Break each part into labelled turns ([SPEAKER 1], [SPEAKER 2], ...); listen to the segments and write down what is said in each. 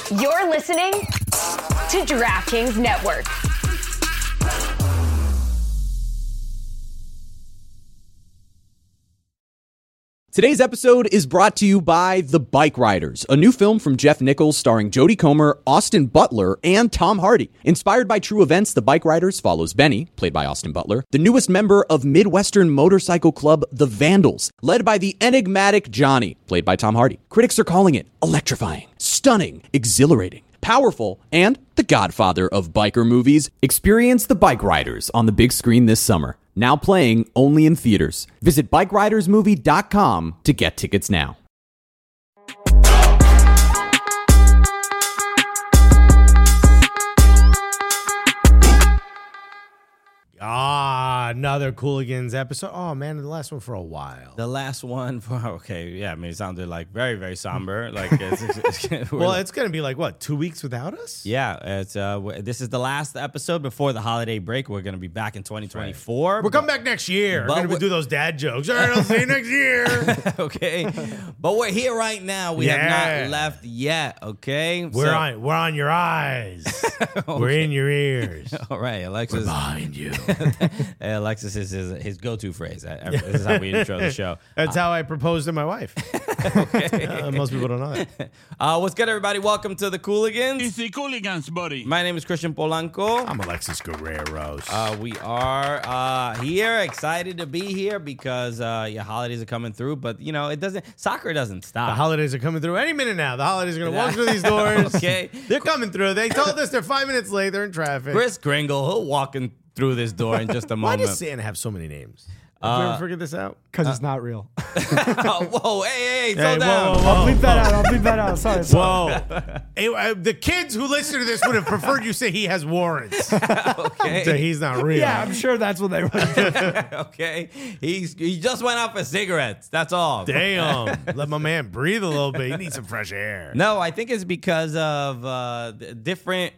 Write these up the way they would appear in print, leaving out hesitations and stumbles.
[SPEAKER 1] You're listening to DraftKings Network.
[SPEAKER 2] Today's episode is brought to you by The Bike Riders, a new film from Jeff Nichols starring Jodie Comer, Austin Butler, and Tom Hardy. Inspired by true events, The Bike Riders follows Benny, played by Austin Butler, the newest member of Midwestern motorcycle club The Vandals, led by the enigmatic Johnny, played by Tom Hardy. Critics are calling it electrifying, stunning, exhilarating, powerful, and the godfather of biker movies. Experience The Bike Riders on the big screen this summer. Now playing only in theaters. Visit BikeRidersMovie.com to get tickets now.
[SPEAKER 3] Another Cooligans episode. Oh, man, the last one for a while.
[SPEAKER 4] The last one for yeah. I mean, it sounded like very, very somber. Like
[SPEAKER 3] well, it's gonna be like what, 2 weeks without us?
[SPEAKER 4] Yeah, it's this is the last episode before the holiday break. We're gonna be back in 2024.
[SPEAKER 3] Right. We're coming back next year. We're gonna do those dad jokes. All right, I'll see you next year.
[SPEAKER 4] Okay, but we're here right now. We have not left yet. Okay,
[SPEAKER 3] we're on your eyes. Okay. We're in your ears.
[SPEAKER 4] All right, Alexis.
[SPEAKER 3] We're behind you.
[SPEAKER 4] Alexis is his go-to phrase. This is how we intro the show.
[SPEAKER 3] That's how I proposed to my wife. Okay. Most people don't know that.
[SPEAKER 4] What's good, everybody? Welcome to the Cooligans.
[SPEAKER 5] It's the Cooligans, buddy.
[SPEAKER 4] My name is Christian Polanco.
[SPEAKER 3] I'm Alexis Guerreros.
[SPEAKER 4] We are here, excited to be here because holidays are coming through. But soccer doesn't stop.
[SPEAKER 3] The holidays are coming through any minute now. The holidays are going to walk through these doors.
[SPEAKER 4] Okay,
[SPEAKER 3] they're coming through. They told us they're 5 minutes late. They're in traffic.
[SPEAKER 4] Kris Kringle, he'll walk through this door in just a moment.
[SPEAKER 3] Why does Santa have so many names? Did you ever figure this out?
[SPEAKER 6] Because it's not real.
[SPEAKER 4] Whoa, hey, slow down.
[SPEAKER 3] Whoa.
[SPEAKER 6] I'll bleep that out. Sorry.
[SPEAKER 3] Whoa. The kids who listen to this would have preferred you say he has warrants.
[SPEAKER 4] Okay.
[SPEAKER 3] So he's not real.
[SPEAKER 6] Yeah, I'm sure that's what they were.
[SPEAKER 4] Okay. He just went out for cigarettes. That's all.
[SPEAKER 3] Damn. Let my man breathe a little bit. He needs some fresh air.
[SPEAKER 4] No, I think it's because of different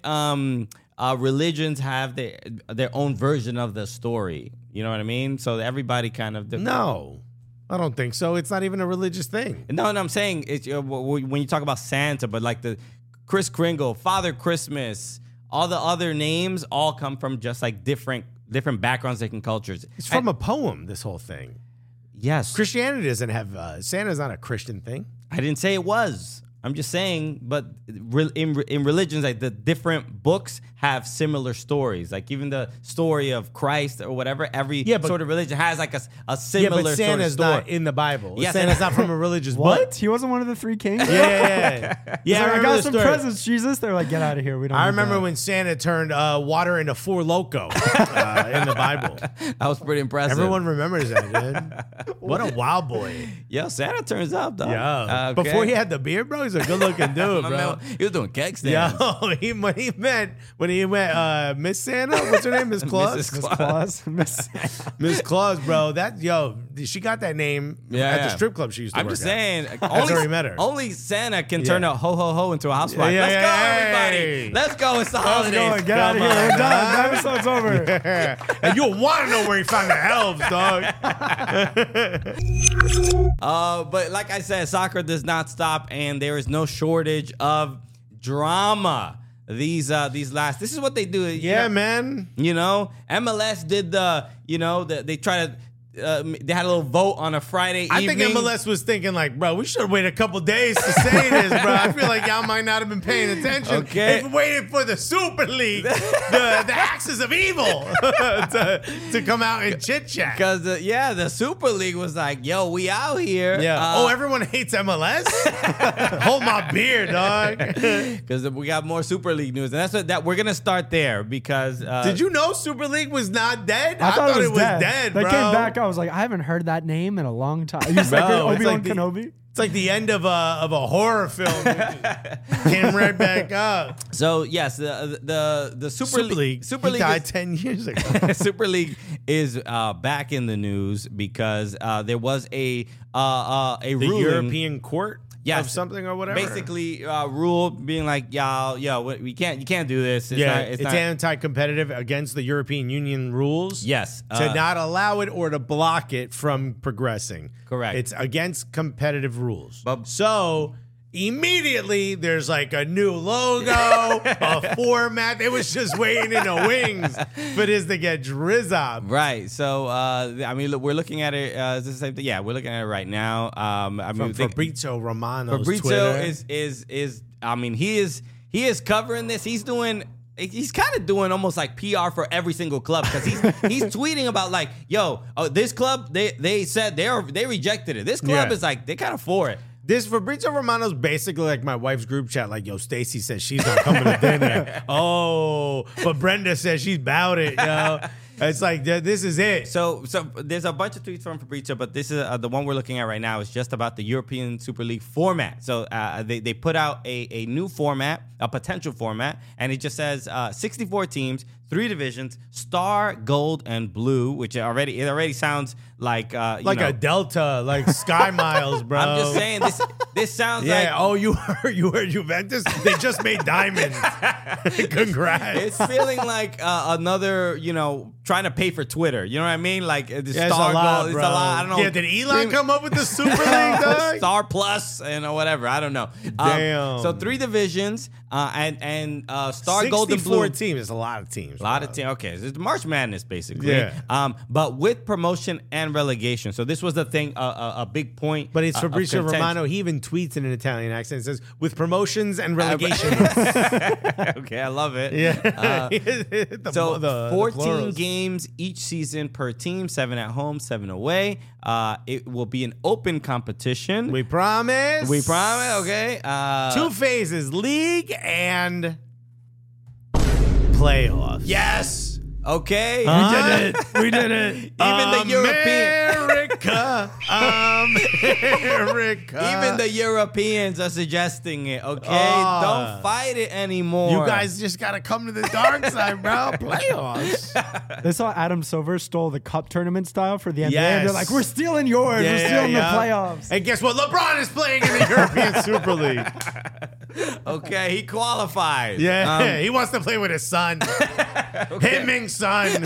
[SPEAKER 4] religions have their own version of the story. You know what I mean? So everybody kind of...
[SPEAKER 3] No, I don't think so. It's not even a religious thing.
[SPEAKER 4] No, I'm saying it's, when you talk about Santa, but like the Kris Kringle, Father Christmas, all the other names all come from just like different backgrounds, different cultures.
[SPEAKER 3] It's from a poem, this whole thing.
[SPEAKER 4] Yes.
[SPEAKER 3] Christianity doesn't have... Santa's not a Christian thing.
[SPEAKER 4] I didn't say it was. I'm just saying, but in religions, like the different books have similar stories. Like even the story of Christ or whatever, every sort of religion has like a similar
[SPEAKER 3] but Santa's
[SPEAKER 4] sort of story.
[SPEAKER 3] not in the Bible.
[SPEAKER 4] Yes,
[SPEAKER 3] Santa's not from a religious
[SPEAKER 6] What?
[SPEAKER 3] book.
[SPEAKER 6] He wasn't one of the three kings?
[SPEAKER 3] Yeah.
[SPEAKER 6] I got some presents, Jesus. They're like, get out of here. We don't.
[SPEAKER 3] I remember when Santa turned water into Four Loko in the Bible.
[SPEAKER 4] That was pretty impressive.
[SPEAKER 3] Everyone remembers that, dude. What a wild boy.
[SPEAKER 4] Yo, Santa turns up, dog.
[SPEAKER 3] Yeah.
[SPEAKER 4] Okay.
[SPEAKER 3] Before he had the beard, bro, he's a good-looking dude,
[SPEAKER 4] My
[SPEAKER 3] bro.
[SPEAKER 4] man, he was doing keg stands.
[SPEAKER 3] Yo, when he met Miss Santa, what's her name? Miss Claus?
[SPEAKER 4] Mrs.
[SPEAKER 6] Claus.
[SPEAKER 3] Miss Claus, bro. She got that name at the strip club she used to
[SPEAKER 4] I'm
[SPEAKER 3] work
[SPEAKER 4] just
[SPEAKER 3] at.
[SPEAKER 4] saying,
[SPEAKER 3] That's where we met her.
[SPEAKER 4] Only Santa can turn a ho ho ho into a housewife.
[SPEAKER 3] Yeah,
[SPEAKER 4] Let's go,
[SPEAKER 3] hey.
[SPEAKER 4] everybody. Let's go. It's the holidays.
[SPEAKER 6] Go, get out of here. We're done. The episode's over.
[SPEAKER 3] And you'll want to know where he found the elves, dog.
[SPEAKER 4] But like I said, soccer does not stop, and there is no shortage of drama. This is what they do.
[SPEAKER 3] Yeah, man.
[SPEAKER 4] You know, MLS did they try to. They had a little vote on a Friday evening.
[SPEAKER 3] I think MLS was thinking like, bro, we should wait a couple days to say this, bro. I feel like y'all might not have been paying attention.
[SPEAKER 4] Okay.
[SPEAKER 3] If waiting for the Super League, the axis of evil to come out and chit chat.
[SPEAKER 4] Because the Super League was like, yo, we out here.
[SPEAKER 3] Yeah. Everyone hates MLS. Hold my beer, dog.
[SPEAKER 4] Because we got more Super League news, and that's we're gonna start there because.
[SPEAKER 3] Did you know Super League was not dead?
[SPEAKER 6] I thought it was
[SPEAKER 3] dead,
[SPEAKER 6] They
[SPEAKER 3] bro.
[SPEAKER 6] came back. I was like, I haven't heard that name in a long time. He's like
[SPEAKER 3] Bro, it's
[SPEAKER 6] Obi-Wan
[SPEAKER 3] like
[SPEAKER 6] Kenobi.
[SPEAKER 3] It's like the end of a horror film. Came right back up.
[SPEAKER 4] So yes, the Super League.
[SPEAKER 3] Super League died 10 years ago.
[SPEAKER 4] Super League is back in the news because there was a
[SPEAKER 3] The
[SPEAKER 4] ruling.
[SPEAKER 3] European Court
[SPEAKER 4] Yes.
[SPEAKER 3] of something or whatever.
[SPEAKER 4] Basically, rule being like, you can't do this.
[SPEAKER 3] It's
[SPEAKER 4] not,
[SPEAKER 3] anti-competitive against the European Union rules.
[SPEAKER 4] Yes.
[SPEAKER 3] To not allow it or to block it from progressing.
[SPEAKER 4] Correct.
[SPEAKER 3] It's against competitive rules.
[SPEAKER 4] But-
[SPEAKER 3] So immediately there's like a new logo, a format. It was just waiting in the wings for this to get drizzled.
[SPEAKER 4] Right. So, I mean, look, we're looking at it. Is this the same thing? Yeah, we're looking at it right now. I mean,
[SPEAKER 3] From Fabrizio Romano's
[SPEAKER 4] Fabrizio
[SPEAKER 3] Twitter.
[SPEAKER 4] is. I mean, he is covering this. He's kind of doing almost like PR for every single club because he's tweeting about like, yo, this club they said they rejected it. This club is like they kind of for it.
[SPEAKER 3] This Fabrizio Romano's basically like my wife's group chat. Like, yo, Stacy says she's not coming to dinner. Oh, but Brenda says she's about it, yo. It's like, this is it.
[SPEAKER 4] So there's a bunch of tweets from Fabrizio, but this is the one we're looking at right now is just about the European Super League format. So they put out a new format, a potential format, and it just says 64 teams, 3 divisions, Star, Gold, and Blue, which already sounds like
[SPEAKER 3] a Delta, like Sky Miles, bro.
[SPEAKER 4] I'm just saying this sounds like
[SPEAKER 3] you heard Juventus? They just made diamonds. Congrats.
[SPEAKER 4] It's feeling like another, trying to pay for Twitter. You know what I mean? Like the
[SPEAKER 3] it's
[SPEAKER 4] Star
[SPEAKER 3] a lot,
[SPEAKER 4] Gold.
[SPEAKER 3] bro.
[SPEAKER 4] It's a lot. I don't know.
[SPEAKER 3] Yeah, did Elon come up with the Super League, dog?
[SPEAKER 4] Star Plus and whatever. I don't know.
[SPEAKER 3] Damn.
[SPEAKER 4] So 3 divisions and Star, Gold, and Blue.
[SPEAKER 3] 64 teams. It's a lot of teams.
[SPEAKER 4] A lot of teams. Okay, so it's March Madness basically.
[SPEAKER 3] Yeah.
[SPEAKER 4] But with promotion and relegation. So this was the thing, a big point.
[SPEAKER 3] But it's
[SPEAKER 4] of
[SPEAKER 3] Fabrizio
[SPEAKER 4] contention.
[SPEAKER 3] Romano. He even tweets in an Italian accent. It says, with promotions and relegation.
[SPEAKER 4] Okay, I love it.
[SPEAKER 3] Yeah.
[SPEAKER 4] So 14
[SPEAKER 3] plurals.
[SPEAKER 4] games each season per team, 7 at home, 7 away. It will be an open competition.
[SPEAKER 3] We promise.
[SPEAKER 4] We promise, okay.
[SPEAKER 3] 2 phases, league and playoffs.
[SPEAKER 4] Yes. Okay.
[SPEAKER 3] We did it.
[SPEAKER 4] Even the
[SPEAKER 3] America.
[SPEAKER 4] Even the Europeans are suggesting it, okay? Don't fight it anymore.
[SPEAKER 3] You guys just got to come to the dark side, bro. Playoffs.
[SPEAKER 6] They saw Adam Silver stole the cup tournament style for the NBA.
[SPEAKER 3] Yes.
[SPEAKER 6] And they're like, we're stealing yours. We're stealing the playoffs.
[SPEAKER 3] And guess what? LeBron is playing in the European Super League.
[SPEAKER 4] Okay, he qualifies.
[SPEAKER 3] Yeah, he wants to play with his son. Him-Ming's son.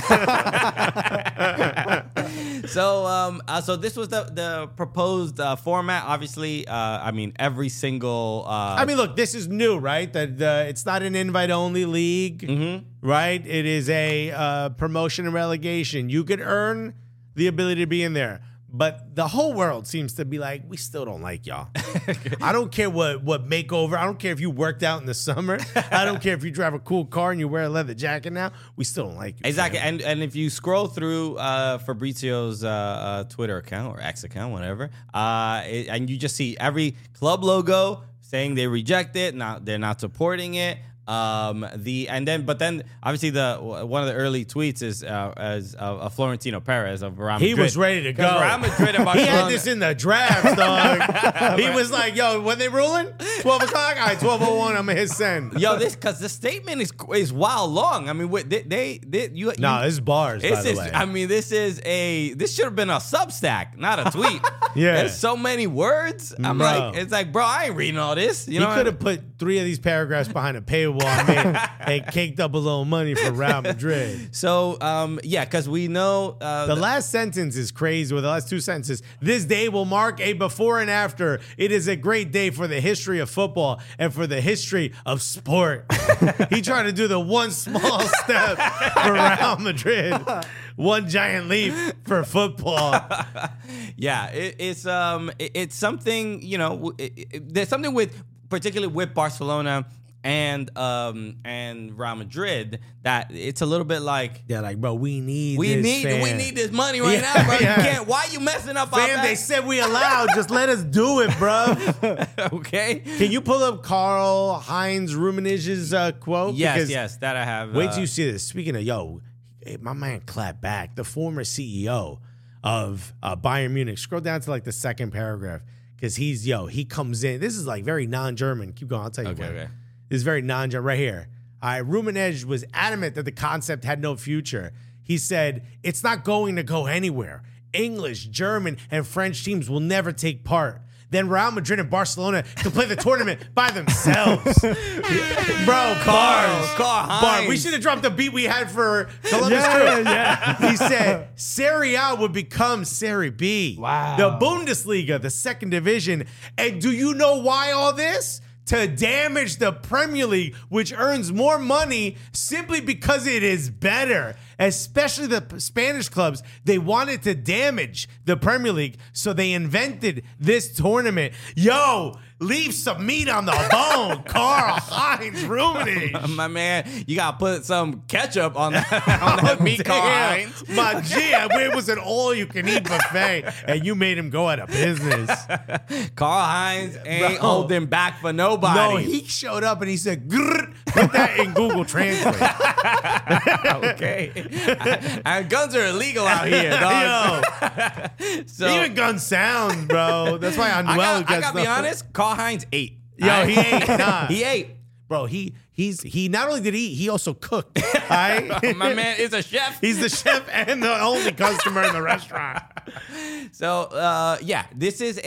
[SPEAKER 4] So this was the proposed format. Obviously, I mean, every single.
[SPEAKER 3] I mean, look, this is new, right? That it's not an invite-only league, right? It is a promotion and relegation. You could earn the ability to be in there. But the whole world seems to be like, we still don't like y'all. I don't care what makeover. I don't care if you worked out in the summer. I don't care if you drive a cool car and you wear a leather jacket now. We still don't like you.
[SPEAKER 4] Exactly.
[SPEAKER 3] Fam.
[SPEAKER 4] And if you scroll through Fabrizio's Twitter account or X account, whatever, and you just see every club logo saying they reject it, they're not supporting it. But then obviously one of the early tweets is Florentino Perez of Real Madrid.
[SPEAKER 3] He was ready to go.
[SPEAKER 4] Real Madrid and
[SPEAKER 3] He
[SPEAKER 4] Barcelona.
[SPEAKER 3] had this in the draft, dog. He was like, yo, when they ruling? 12 o'clock? All right, 12:01, I'm going to hit send.
[SPEAKER 4] Yo, because the statement is wild long. I mean,
[SPEAKER 3] No, this is bars, by the way.
[SPEAKER 4] I mean, this should have been a Substack, not a tweet.
[SPEAKER 3] Yeah.
[SPEAKER 4] There's so many words. I'm
[SPEAKER 3] No.
[SPEAKER 4] like, it's like, bro, I ain't reading all this. You know,
[SPEAKER 3] He could have put 3 of these paragraphs behind a paywall and caked up a little money for Real Madrid.
[SPEAKER 4] So, because we know
[SPEAKER 3] The last sentence is crazy, with the last 2 sentences. This day will mark a before and after. It is a great day for the history of football and for the history of sport. He tried to do the one small step for Real Madrid, one giant leap for football.
[SPEAKER 4] Yeah, it's something, there's something particularly with Barcelona and Real Madrid that it's a little bit like
[SPEAKER 3] They're like, bro, we need
[SPEAKER 4] this money right now, bro.
[SPEAKER 3] Yeah.
[SPEAKER 4] You can't. Why are you messing up our
[SPEAKER 3] Fam,
[SPEAKER 4] back?
[SPEAKER 3] they said we allowed. Just let us do it, bro.
[SPEAKER 4] Okay.
[SPEAKER 3] Can you pull up Karl-Heinz Rummenigge's quote?
[SPEAKER 4] Yes, that I have.
[SPEAKER 3] Wait till you see this. Speaking of, hey, my man clapped back. The former CEO of Bayern Munich. Scroll down to like the second paragraph because he comes in. This is like very non-German. Keep going. I'll tell you what.
[SPEAKER 4] Okay.
[SPEAKER 3] This is very non-German right here. Rummenigge was adamant that the concept had no future. He said, it's not going to go anywhere. English, German, and French teams will never take part. then Real Madrid and Barcelona can play the tournament by themselves. Bro, bars.
[SPEAKER 4] Heinz.
[SPEAKER 3] We should have dropped the beat we had for Columbus Crew. He said Serie A would become Serie B.
[SPEAKER 6] Wow.
[SPEAKER 3] The Bundesliga, the second division. And do you know why all this? To damage the Premier League, which earns more money simply because it is better. Especially the Spanish clubs, they wanted to damage the Premier League, so they invented this tournament. Yo, leave some meat on the bone. Karl Heinz ruining.
[SPEAKER 4] My man, you gotta put some ketchup on that meat, Karl Heinz.
[SPEAKER 3] My G, it was an all-you-can-eat buffet, and you made him go out of business.
[SPEAKER 4] Karl Heinz ain't holding back for nobody.
[SPEAKER 3] No, he showed up and he said, "Grrr." Put that in Google Translate.
[SPEAKER 4] Okay. And guns are illegal out here, dog.
[SPEAKER 3] Yo,
[SPEAKER 4] So
[SPEAKER 3] even gun sounds, bro. That's why Anuel
[SPEAKER 4] I
[SPEAKER 3] gets
[SPEAKER 4] gotta be honest, Karl Heinz ate.
[SPEAKER 3] Yo, he ate. Nah.
[SPEAKER 4] He ate.
[SPEAKER 3] Bro, he not only did he eat, he also cooked. All right?
[SPEAKER 4] My man is a chef.
[SPEAKER 3] He's the chef and the only customer in the restaurant.
[SPEAKER 4] So yeah, this is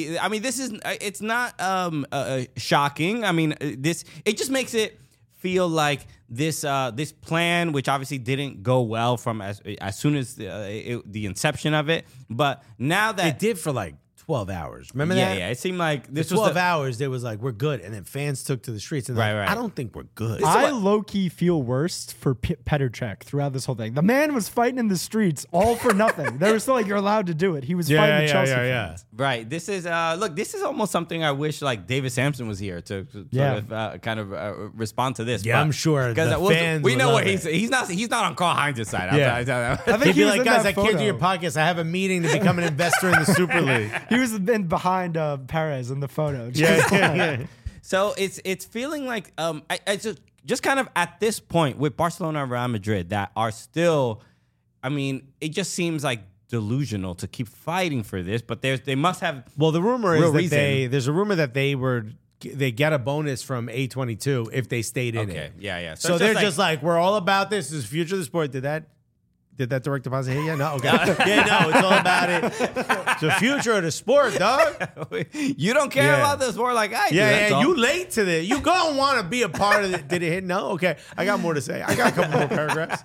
[SPEAKER 4] it's not shocking. I mean, it just makes it feel like this plan, which obviously didn't go well from as soon as the inception of it, but now that
[SPEAKER 3] It did for like 12 hours. Remember
[SPEAKER 4] yeah,
[SPEAKER 3] that?
[SPEAKER 4] yeah, it seemed like
[SPEAKER 3] The
[SPEAKER 4] this
[SPEAKER 3] 12
[SPEAKER 4] was
[SPEAKER 3] hours, they was like, we're good. And then fans took to the streets. And
[SPEAKER 4] Right,
[SPEAKER 3] like,
[SPEAKER 4] right.
[SPEAKER 3] I don't think we're good.
[SPEAKER 6] I low-key feel worse for Petr Cech throughout this whole thing. The man was fighting in the streets all for nothing. They were still like, you're allowed to do it. He was fighting the Chelsea fans.
[SPEAKER 4] right. This is this is almost something I wish like David Sampson was here to sort of kind of respond to this.
[SPEAKER 3] Yeah,
[SPEAKER 4] But-
[SPEAKER 3] I'm sure the fans
[SPEAKER 4] we
[SPEAKER 3] would
[SPEAKER 4] know
[SPEAKER 3] love
[SPEAKER 4] what
[SPEAKER 3] it.
[SPEAKER 4] he's not on Karl Heinz's side.
[SPEAKER 3] Yeah.
[SPEAKER 4] I'll tell you that.
[SPEAKER 6] I think
[SPEAKER 3] He'd
[SPEAKER 6] he
[SPEAKER 3] be
[SPEAKER 6] was
[SPEAKER 3] like,
[SPEAKER 6] in
[SPEAKER 3] guys,
[SPEAKER 6] that
[SPEAKER 3] I can't do
[SPEAKER 6] photo.
[SPEAKER 3] your podcast. I have a meeting to become an investor in the Super League.
[SPEAKER 6] He was in behind Perez in the photo.
[SPEAKER 3] Yeah.
[SPEAKER 4] So it's feeling like I just kind of at this point with Barcelona and Real Madrid that are still, I mean, it just seems like delusional to keep fighting for this, but they must have.
[SPEAKER 3] Well, the rumor
[SPEAKER 4] Real
[SPEAKER 3] is that
[SPEAKER 4] reason.
[SPEAKER 3] there's a rumor that they get a bonus from A22 if they stayed in
[SPEAKER 4] Okay,
[SPEAKER 3] it.
[SPEAKER 4] yeah.
[SPEAKER 3] So
[SPEAKER 4] it's
[SPEAKER 3] they're just like, we're all about this. This is future of the sport. Did that direct deposit hit yet? No? Okay. Yeah, no, it's all about it. It's the future of the sport, dog.
[SPEAKER 4] you don't care
[SPEAKER 3] Yeah.
[SPEAKER 4] about this more like I do.
[SPEAKER 3] Yeah,
[SPEAKER 4] that's all.
[SPEAKER 3] you late to this. You gonna want to be a part of it. Did it hit? No? Okay. I got more to say. I got a couple more paragraphs.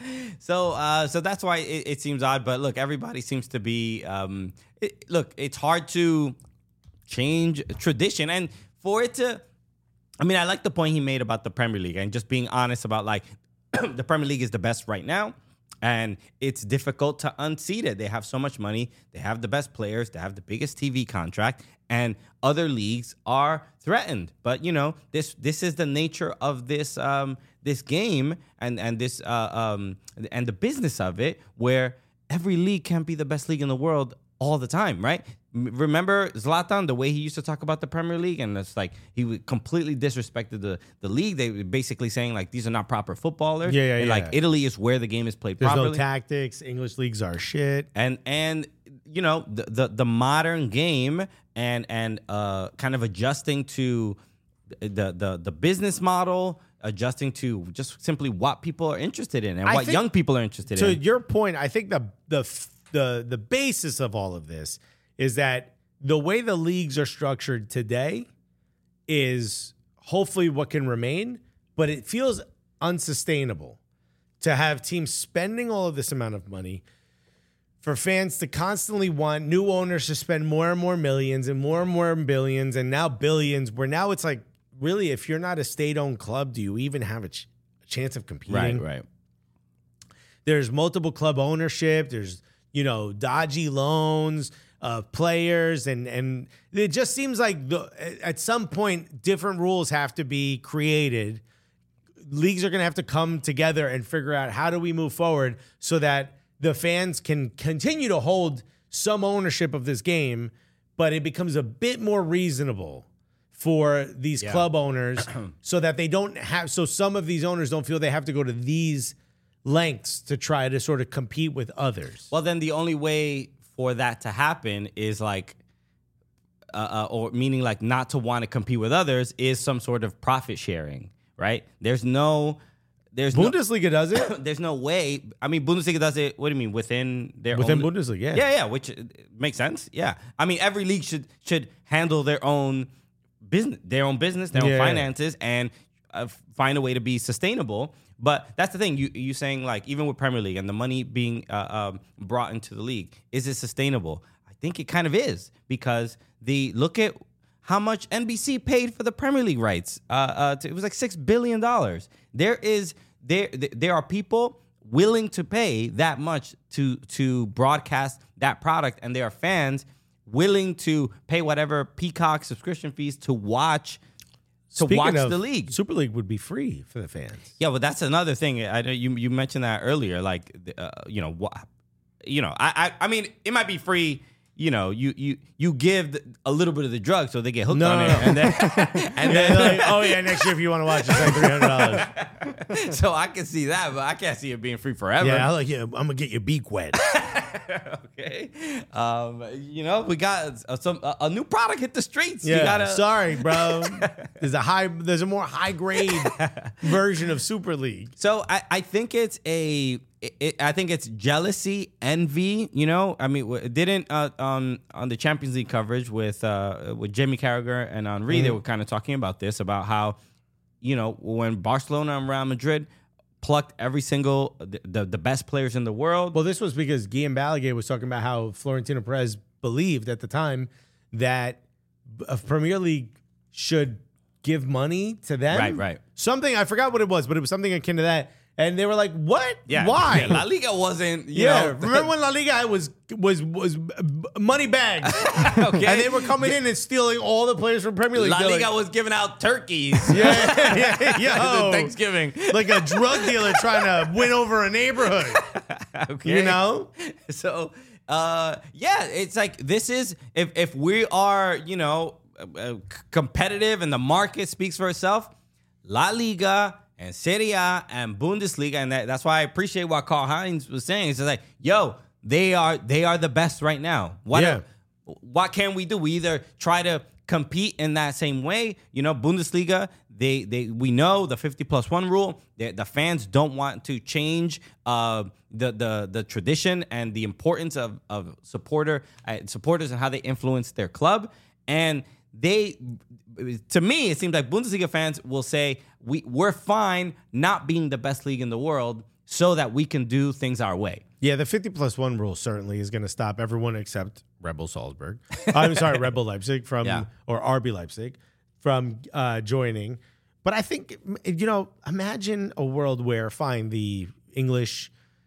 [SPEAKER 4] So that's why it seems odd. But look, everybody seems to be. It's hard to change tradition, and for it to. I mean, I like the point he made about the Premier League and just being honest about like the Premier League is the best right now. And it's difficult to unseat it. They have so much money. They have the best players. They have the biggest TV contract. And other leagues are threatened. But, you know, this is the nature of this this game and this and the business of it, where every league can't be the best league in the world all the time, right? Remember Zlatan, the way he used to talk about the Premier League, and it's like he completely disrespected the league. They were basically saying like these are not proper footballers.
[SPEAKER 3] Yeah.
[SPEAKER 4] And like Italy is where the game is played
[SPEAKER 3] There's
[SPEAKER 4] properly.
[SPEAKER 3] no tactics. English leagues are shit.
[SPEAKER 4] And you know the modern game and kind of adjusting to the business model, adjusting to just simply what people are interested in and
[SPEAKER 3] I
[SPEAKER 4] what
[SPEAKER 3] think-
[SPEAKER 4] young people are interested
[SPEAKER 3] To
[SPEAKER 4] in.
[SPEAKER 3] your point, I think the basis of all of this is that the way the leagues are structured today is hopefully what can remain, but it feels unsustainable to have teams spending all of this amount of money for fans to constantly want new owners to spend more and more millions and more billions and now billions, where now it's like, really, if you're not a state-owned club, do you even have a chance of competing?
[SPEAKER 4] Right.
[SPEAKER 3] There's multiple club ownership. There's, dodgy loans of players. And it just seems like at some point, different rules have to be created. Leagues are going to have to come together and figure out how do we move forward so that the fans can continue to hold some ownership of this game, but it becomes a bit more reasonable for these club owners so that they don't have, so some of these owners don't feel they have to go to these lengths to try to sort of compete with others.
[SPEAKER 4] Well, then the only way for that to happen is like, or meaning like not to want to compete with others is some sort of profit sharing, right? There's no there's
[SPEAKER 3] Bundesliga does it.
[SPEAKER 4] There's no way. I mean, Bundesliga does it. What do you mean within their
[SPEAKER 3] Within
[SPEAKER 4] own,
[SPEAKER 3] Bundesliga?
[SPEAKER 4] Yeah, which makes sense. Yeah, I mean, every league should handle their own business, their own finances, and find a way to be sustainable. But that's the thing. You saying like even with Premier League and the money being brought into the league, is it sustainable? I think it kind of is, because look at how much NBC paid for the Premier League rights. It was like $6 billion. There are people willing to pay that much to broadcast that product, and there are fans willing to pay whatever Peacock subscription fees to watch the league.
[SPEAKER 3] Super League would be free for the fans.
[SPEAKER 4] Yeah, but that's another thing. I know you mentioned that earlier. Like, I mean, it might be free. You give a little bit of the drug so they get hooked on it, and then
[SPEAKER 3] like, oh yeah, next year if you want to watch, it's like $300.
[SPEAKER 4] So I can see that, but I can't see it being free forever.
[SPEAKER 3] Yeah, I'm gonna get your beak wet.
[SPEAKER 4] Okay, we got a new product hit the streets.
[SPEAKER 3] Yeah, sorry, bro. There's a more high grade version of Super League.
[SPEAKER 4] So I think it's I think it's jealousy, envy. I mean, it didn't on the Champions League coverage with Jamie Carragher and Henry, they were kind of talking about this, about how when Barcelona and Real Madrid plucked every single the best players in the world.
[SPEAKER 3] Well, this was because Guillaume Balaguer was talking about how Florentino Perez believed at the time that a Premier League should give money to them.
[SPEAKER 4] Right.
[SPEAKER 3] Something, I forgot what it was, but it was something akin to that. And they were like, "What?
[SPEAKER 4] Yeah.
[SPEAKER 3] Why?"
[SPEAKER 4] La Liga wasn't.
[SPEAKER 3] Remember when La Liga was money bags,
[SPEAKER 4] okay,
[SPEAKER 3] and they were coming in and stealing all the players from Premier League.
[SPEAKER 4] La Liga was giving out turkeys.
[SPEAKER 3] Yeah.
[SPEAKER 4] Thanksgiving,
[SPEAKER 3] like a drug dealer trying to win over a neighborhood.
[SPEAKER 4] Okay, So, it's like, this is if we are competitive and the market speaks for itself, La Liga and Serie A and Bundesliga, and that's why I appreciate what Karl Heinz was saying. It's just like, they are the best right now. What can we do? We either try to compete in that same way. Bundesliga, we know the 50+1 rule. The fans don't want to change the tradition and the importance of supporters and how they influence their club. And to me, it seems like Bundesliga fans will say, we're fine not being the best league in the world so that we can do things our way.
[SPEAKER 3] Yeah, the 50+1 rule certainly is going to stop everyone except Rebel Salzburg. I'm sorry, Rebel Leipzig or RB Leipzig from joining. But I think, imagine a world where, fine, the English,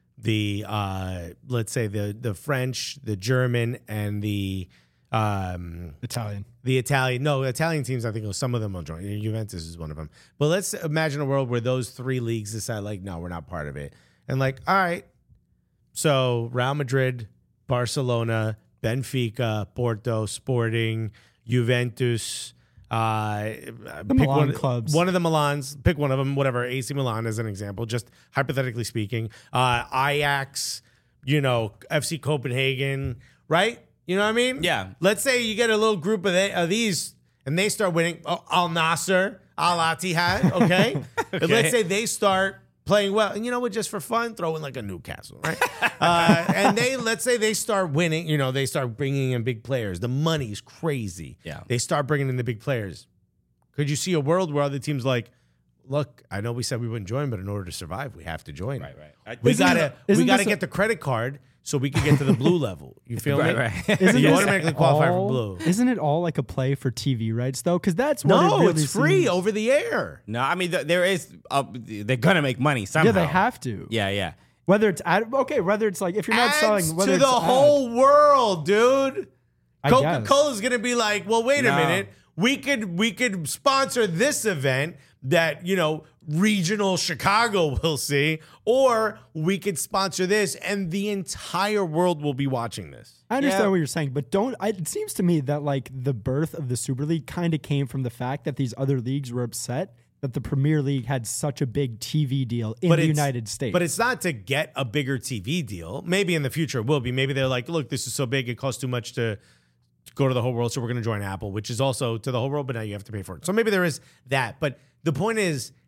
[SPEAKER 3] let's say the French, the German, and the
[SPEAKER 6] Italian.
[SPEAKER 3] The Italian. No, Italian teams, I think some of them will join. Juventus is one of them. But let's imagine a world where those three leagues decide, like, no, we're not part of it. And like, all right, so Real Madrid, Barcelona, Benfica, Porto, Sporting, Juventus,
[SPEAKER 6] the Milan clubs.
[SPEAKER 3] One of the Milans, pick one of them, whatever, AC Milan as an example, just hypothetically speaking. Ajax, FC Copenhagen, right? You know what I mean?
[SPEAKER 4] Yeah.
[SPEAKER 3] Let's say you get a little group of these and they start winning. Al Nasser, Al Ittihad, okay?
[SPEAKER 4] Okay.
[SPEAKER 3] Let's say they start playing well. And just for fun, throw in like a Newcastle, right? And let's say they start winning. They start bringing in big players. The money's crazy.
[SPEAKER 4] Yeah.
[SPEAKER 3] They start bringing in the big players. Could you see a world where other teams like, look, I know we said we wouldn't join, but in order to survive, we have to join.
[SPEAKER 4] Right.
[SPEAKER 3] We gotta get the credit card so we can get to the blue level. You feel me?
[SPEAKER 4] Right.
[SPEAKER 3] You automatically qualify for blue.
[SPEAKER 6] Isn't it all like a play for TV rights though? Because that's what it really
[SPEAKER 3] it's free
[SPEAKER 6] seems.
[SPEAKER 3] over the air.
[SPEAKER 4] No, I mean, they're gonna make money somehow.
[SPEAKER 6] Yeah, they have to.
[SPEAKER 4] Yeah.
[SPEAKER 6] Whether it's whether it's like if you're not selling, whether
[SPEAKER 3] to
[SPEAKER 6] it's
[SPEAKER 3] the whole world, dude.
[SPEAKER 6] I
[SPEAKER 3] Coca-Cola's gonna be like, well, wait a minute. We could sponsor this event that regional Chicago will see, or we could sponsor this and the entire world will be watching this.
[SPEAKER 6] I understand what you're saying, but it seems to me that like the birth of the Super League kind of came from the fact that these other leagues were upset that the Premier League had such a big TV deal in the United States.
[SPEAKER 3] But it's not to get a bigger TV deal. Maybe in the future it will be. Maybe they're like, look, this is so big, it costs too much to go to the whole world, so we're going to join Apple, which is also to the whole world, but now you have to pay for it. So maybe there is that. But the point is,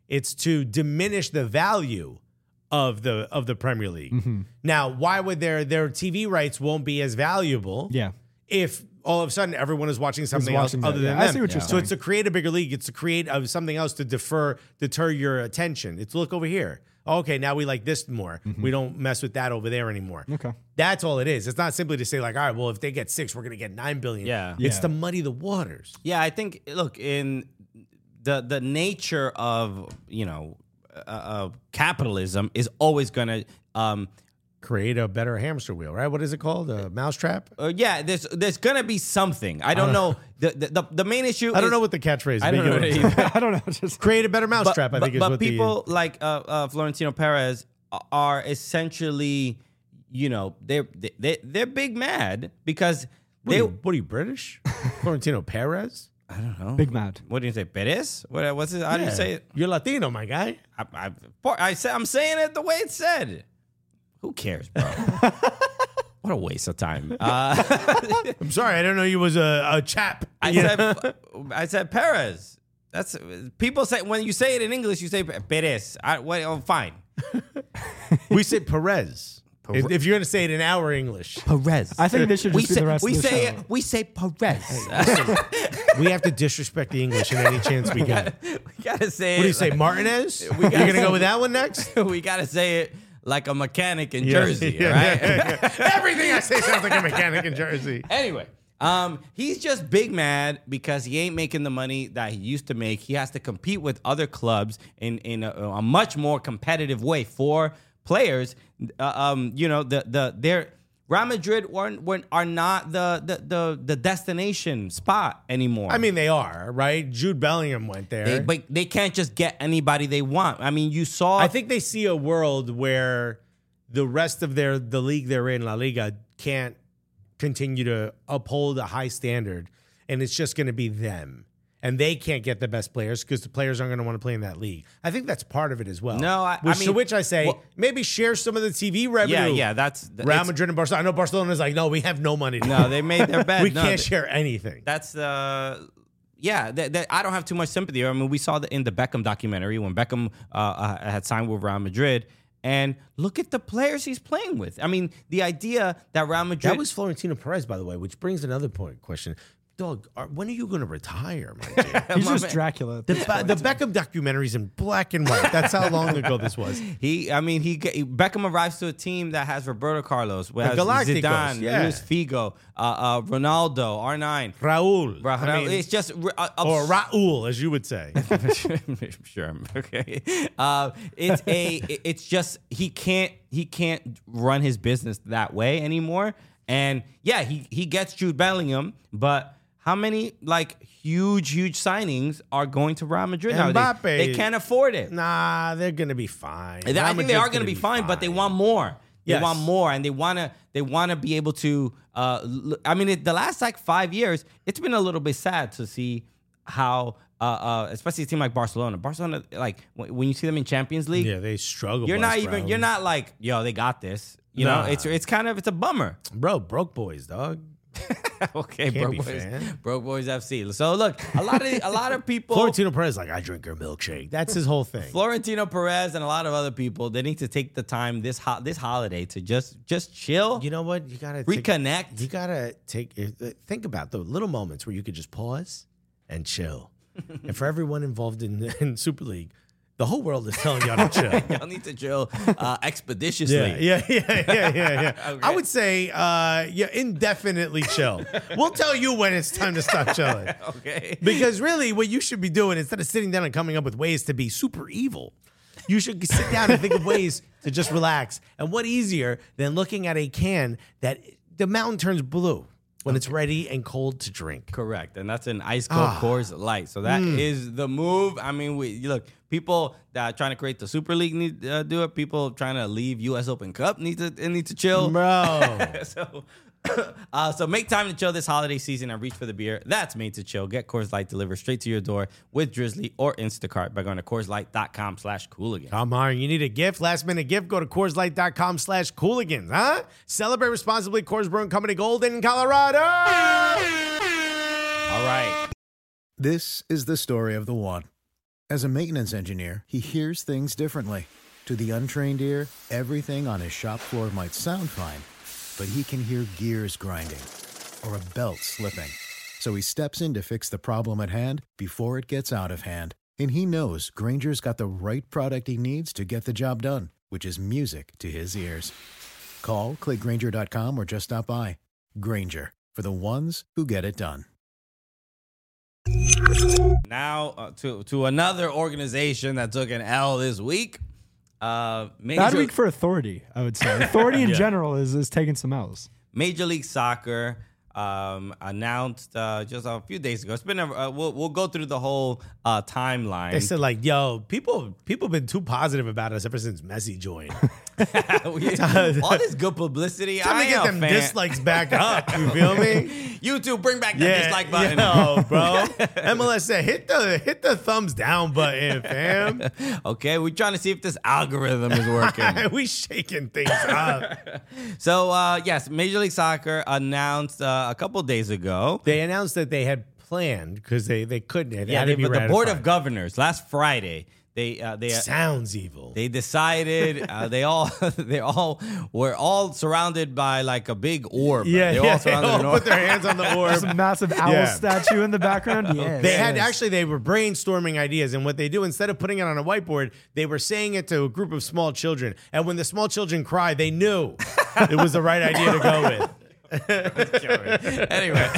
[SPEAKER 3] It's to diminish the value of the Premier League.
[SPEAKER 6] Mm-hmm.
[SPEAKER 3] Now, why would their TV rights won't be as valuable?
[SPEAKER 6] Yeah.
[SPEAKER 3] If all of a sudden everyone is watching something else
[SPEAKER 6] watching
[SPEAKER 3] other
[SPEAKER 6] that.
[SPEAKER 3] than
[SPEAKER 6] Yeah, I
[SPEAKER 3] them.
[SPEAKER 6] see what you're
[SPEAKER 3] So
[SPEAKER 6] saying.
[SPEAKER 3] it's to create a bigger league. It's to create something else to deter your attention. It's look over here. Okay, now we like this more. We don't mess with that over there anymore.
[SPEAKER 6] Okay.
[SPEAKER 3] That's all it is. It's not simply to say like, all right, well, if they get 6, we're going to get 9 billion.
[SPEAKER 4] Yeah.
[SPEAKER 3] It's
[SPEAKER 6] Yeah.
[SPEAKER 3] to muddy the waters.
[SPEAKER 4] Yeah, I think, look, in the nature of, capitalism is always going to
[SPEAKER 3] Create a better hamster wheel, right? What is it called? A mousetrap?
[SPEAKER 4] yeah, there's gonna be something. I don't know. The main issue.
[SPEAKER 3] I don't know what the catchphrase is.
[SPEAKER 4] I don't know
[SPEAKER 3] Begin
[SPEAKER 4] what
[SPEAKER 3] with.
[SPEAKER 4] it is.
[SPEAKER 6] I don't know. Just
[SPEAKER 3] Create a better mousetrap, I think is
[SPEAKER 4] but
[SPEAKER 3] what
[SPEAKER 4] people like Florentino Perez are essentially, they're big mad because
[SPEAKER 3] What are you, British? Florentino Perez?
[SPEAKER 4] I don't know.
[SPEAKER 6] big mad.
[SPEAKER 4] What do you say, Perez? What's it? How do you say it?
[SPEAKER 3] You're Latino, my guy.
[SPEAKER 4] I'm saying it the way it's said. Who cares, bro? What a waste of time.
[SPEAKER 3] I'm sorry, I don't know you was a chap.
[SPEAKER 4] I said Perez. That's people say when you say it in English, you say Perez. Fine.
[SPEAKER 3] We say Perez. If you're going to say it in our English.
[SPEAKER 4] Perez.
[SPEAKER 6] I think this should just be the rest of the show.
[SPEAKER 4] We say Perez.
[SPEAKER 3] We have to disrespect the English in any chance we get.
[SPEAKER 4] We gotta say it.
[SPEAKER 3] What do you say, Martinez? You're going to go with that one next?
[SPEAKER 4] We gotta say it like a mechanic in Jersey,
[SPEAKER 3] Yeah,
[SPEAKER 4] right?
[SPEAKER 3] Everything I say sounds like a mechanic in Jersey.
[SPEAKER 4] Anyway, he's just big mad because he ain't making the money that he used to make. He has to compete with other clubs in a much more competitive way for players. Their Real Madrid are not the destination spot anymore.
[SPEAKER 3] I mean, they are, right? Jude Bellingham went there.
[SPEAKER 4] But they can't just get anybody they want. I mean, you saw.
[SPEAKER 3] I think they see a world where the rest of the league they're in, La Liga, can't continue to uphold a high standard, and it's just going to be them. And they can't get the best players because the players aren't going to want to play in that league. I think that's part of it as well.
[SPEAKER 4] No,
[SPEAKER 3] to which I say, maybe share some of the TV revenue.
[SPEAKER 4] Yeah, that's
[SPEAKER 3] Real Madrid and Barcelona. I know Barcelona's like, no, we have no money.
[SPEAKER 4] No, they made their bet.
[SPEAKER 3] We can't share anything.
[SPEAKER 4] That's I don't have too much sympathy. I mean, we saw in the Beckham documentary when Beckham had signed with Real Madrid. And look at the players he's playing with. I mean, the idea that Real Madrid...
[SPEAKER 3] That was Florentino Perez, by the way, which brings another question. Dog, when are you going to retire, my dude?
[SPEAKER 6] He's just Dracula.
[SPEAKER 3] The Beckham documentary's in black and white. That's how long ago this was.
[SPEAKER 4] Beckham arrives to a team that has Roberto Carlos, has
[SPEAKER 3] Galacticos,
[SPEAKER 4] Zidane,
[SPEAKER 3] yeah.
[SPEAKER 4] Luis Figo, Ronaldo, R9,
[SPEAKER 3] Raul.
[SPEAKER 4] it's just
[SPEAKER 3] or Raul, as you would say.
[SPEAKER 4] Sure, okay. It's just he can't run his business that way anymore. And yeah, he gets Jude Bellingham, but how many huge signings are going to Real Madrid now?
[SPEAKER 3] Mbappe.
[SPEAKER 4] They can't afford it.
[SPEAKER 3] Nah, they're going to be fine.
[SPEAKER 4] I think they are going to be fine, but they want more. They
[SPEAKER 3] Yes.
[SPEAKER 4] want more, and they want to be able to. The last 5 years, it's been a little bit sad to see how, especially a team like Barcelona. Barcelona, when you see them in Champions League,
[SPEAKER 3] Yeah, they struggle.
[SPEAKER 4] you're not like, yo, they got this. You know, it's a bummer.
[SPEAKER 3] Bro, broke boys, dog.
[SPEAKER 4] Okay,
[SPEAKER 3] Can't be
[SPEAKER 4] Broke Boys,
[SPEAKER 3] fan.
[SPEAKER 4] Broke Boys FC. So look, a lot of people.
[SPEAKER 3] Florentino Perez, I drink your milkshake. That's his whole thing.
[SPEAKER 4] Florentino Perez and a lot of other people, they need to take the time this holiday to just chill.
[SPEAKER 3] You know what? You gotta
[SPEAKER 4] reconnect.
[SPEAKER 3] You gotta think about the little moments where you could just pause and chill. And for everyone involved in Super League, the whole world is telling y'all to chill.
[SPEAKER 4] Y'all need to chill expeditiously.
[SPEAKER 3] Yeah.
[SPEAKER 4] Okay.
[SPEAKER 3] I would say, indefinitely chill. We'll tell you when it's time to stop chilling.
[SPEAKER 4] Okay.
[SPEAKER 3] Because really, what you should be doing, instead of sitting down and coming up with ways to be super evil, you should sit down and think of ways to just relax. And what easier than looking at a can that the mountain turns blue when it's ready and cold to drink.
[SPEAKER 4] Correct. And that's an ice cold Coors Light. So that is the move. I mean, look, people that are trying to create the Super League need to do it. People trying to leave US Open Cup need to chill.
[SPEAKER 3] Bro.
[SPEAKER 4] So make time to chill this holiday season and reach for the beer that's made to chill. Get Coors Light delivered straight to your door with Drizzly or Instacart by going to CoorsLight.com/Cooligans.
[SPEAKER 3] Come on, you need a gift, last minute gift, go to CoorsLight.com/Cooligans, huh? Celebrate responsibly, Coors Brewing Company, Golden, Colorado.
[SPEAKER 4] All right.
[SPEAKER 5] This is the story of the one. As a maintenance engineer, he hears things differently. To the untrained ear, everything on his shop floor might sound fine, but he can hear gears grinding or a belt slipping. So he steps in to fix the problem at hand before it gets out of hand. And he knows Grainger's got the right product he needs to get the job done, which is music to his ears. Call, click Grainger.com, or just stop by. Grainger, for the ones who get it done.
[SPEAKER 4] Now to another organization that took an L this week.
[SPEAKER 6] Bad week for authority, I would say. Authority in general is taking some L's.
[SPEAKER 4] Major League Soccer announced just a few days ago. It's been we'll go through the whole timeline.
[SPEAKER 3] They said like, "Yo, people been too positive about us ever since Messi joined."
[SPEAKER 4] All this good publicity.
[SPEAKER 3] Time to get them dislikes back up. You feel me?
[SPEAKER 4] YouTube, bring back that dislike button.
[SPEAKER 3] Yo, bro. MLS said, hit the thumbs down button, fam.
[SPEAKER 4] Okay, we're trying to see if this algorithm is working.
[SPEAKER 3] We shaking things up.
[SPEAKER 4] So, yes, Major League Soccer announced a couple days ago.
[SPEAKER 3] They announced that they had planned because they couldn't.
[SPEAKER 4] But the Board of Governors last Friday. They
[SPEAKER 3] sounds evil.
[SPEAKER 4] They decided they all were all surrounded by like a big orb.
[SPEAKER 3] They
[SPEAKER 4] all
[SPEAKER 3] put their hands on the orb.
[SPEAKER 6] There's a massive owl statue in the background.
[SPEAKER 3] Yes. They were brainstorming ideas, and what they do, instead of putting it on a whiteboard, they were saying it to a group of small children. And when the small children cry, they knew it was the right idea to go with.
[SPEAKER 4] Anyway.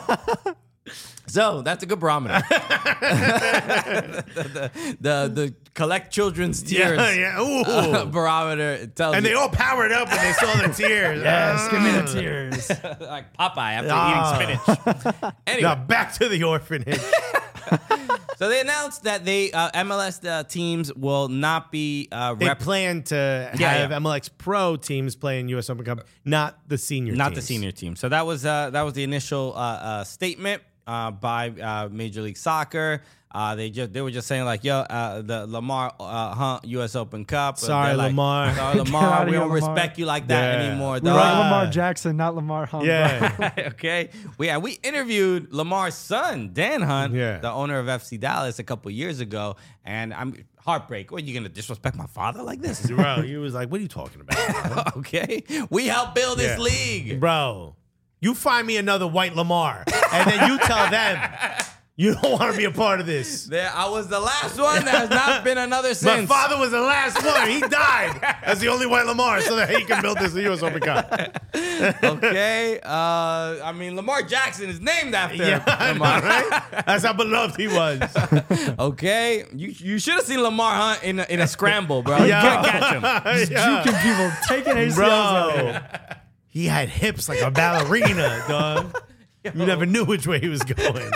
[SPEAKER 4] So that's a good barometer. the collect children's tears barometer tells
[SPEAKER 3] and
[SPEAKER 4] you.
[SPEAKER 3] They all powered up when they saw the tears.
[SPEAKER 6] Yes, give me the tears.
[SPEAKER 4] Like Popeye after eating spinach. Anyway,
[SPEAKER 3] now back to the orphanage.
[SPEAKER 4] So they announced that they MLS teams will not be.
[SPEAKER 3] They plan to have MLS Pro teams play in U.S. Open Cup, not the senior.
[SPEAKER 4] Not
[SPEAKER 3] teams.
[SPEAKER 4] the senior team. So that was the initial statement by Major League Soccer. They were just saying like, yo, the Lamar Hunt U.S. Open Cup.
[SPEAKER 3] Sorry, Lamar.
[SPEAKER 4] Sorry, Lamar. We don't respect you like that anymore.
[SPEAKER 6] We're like Lamar Jackson, not Lamar Hunt.
[SPEAKER 3] Yeah.
[SPEAKER 4] Okay. We interviewed Lamar's son, Dan Hunt, the owner of FC Dallas, a couple years ago, and I'm heartbreak. What, are you gonna disrespect my father like this?
[SPEAKER 3] Bro, he was like, what are you talking about?
[SPEAKER 4] Okay. We helped build this league.
[SPEAKER 3] Bro, you find me another white Lamar, and then you tell them you don't want to be a part of this.
[SPEAKER 4] I was the last one. There has not been another since.
[SPEAKER 3] My father was the last one. He died as the only white Lamar so that he can build this U.S. Open Cup.
[SPEAKER 4] Okay. I mean, Lamar Jackson is named after
[SPEAKER 3] Lamar, right? That's how beloved he was.
[SPEAKER 4] Okay. You should have seen Lamar Hunt in a scramble, bro. You can't catch him.
[SPEAKER 6] Juking people, taking ACLs.
[SPEAKER 3] Bro, he had hips like a ballerina, dog. You never knew which way he was going.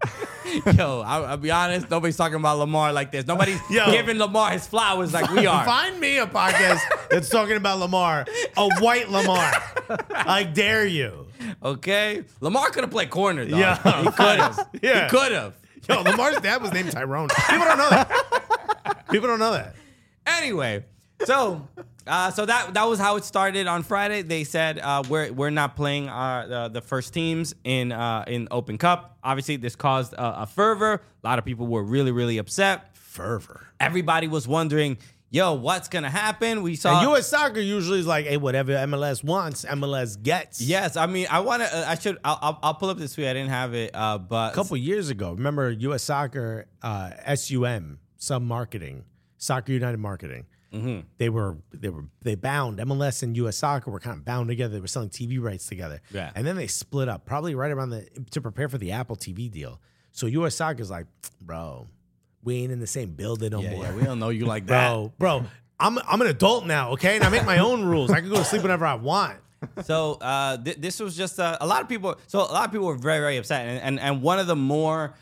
[SPEAKER 4] Yo, I'll be honest. Nobody's talking about Lamar like this. Nobody's giving Lamar his flowers like we are.
[SPEAKER 3] Find me a podcast that's talking about Lamar, a white Lamar. I dare you.
[SPEAKER 4] Okay, Lamar could have played corner, though.
[SPEAKER 3] Yeah,
[SPEAKER 4] he could have.
[SPEAKER 3] Yeah.
[SPEAKER 4] He could have.
[SPEAKER 3] Yo, Lamar's dad was named Tyrone. People don't know that. People don't know that.
[SPEAKER 4] Anyway, so that was how it started on Friday. They said we're not playing the first teams in Open Cup. Obviously, this caused a fervor. A lot of people were really, really upset.
[SPEAKER 3] Fervor.
[SPEAKER 4] Everybody was wondering, yo, what's gonna happen? We saw
[SPEAKER 3] and U.S. Soccer usually is like, hey, whatever MLS wants, MLS gets.
[SPEAKER 4] Yes, I mean, I'll pull up this tweet. I didn't have it, but
[SPEAKER 3] a couple years ago, remember U.S. Soccer, SUM, Sub Marketing, Soccer United Marketing. Mm-hmm. They bound MLS and U.S. Soccer were kind of bound together. They were selling TV rights together.
[SPEAKER 4] Yeah.
[SPEAKER 3] And then they split up, probably right around to prepare for the Apple TV deal. So U.S. Soccer's like, bro, we ain't in the same building no more.
[SPEAKER 4] Yeah, we don't know you like that.
[SPEAKER 3] Bro, I'm an adult now, okay? And I make my own rules. I can go to sleep whenever I want.
[SPEAKER 4] So this was just a lot of people. So a lot of people were very, very upset. And one of the more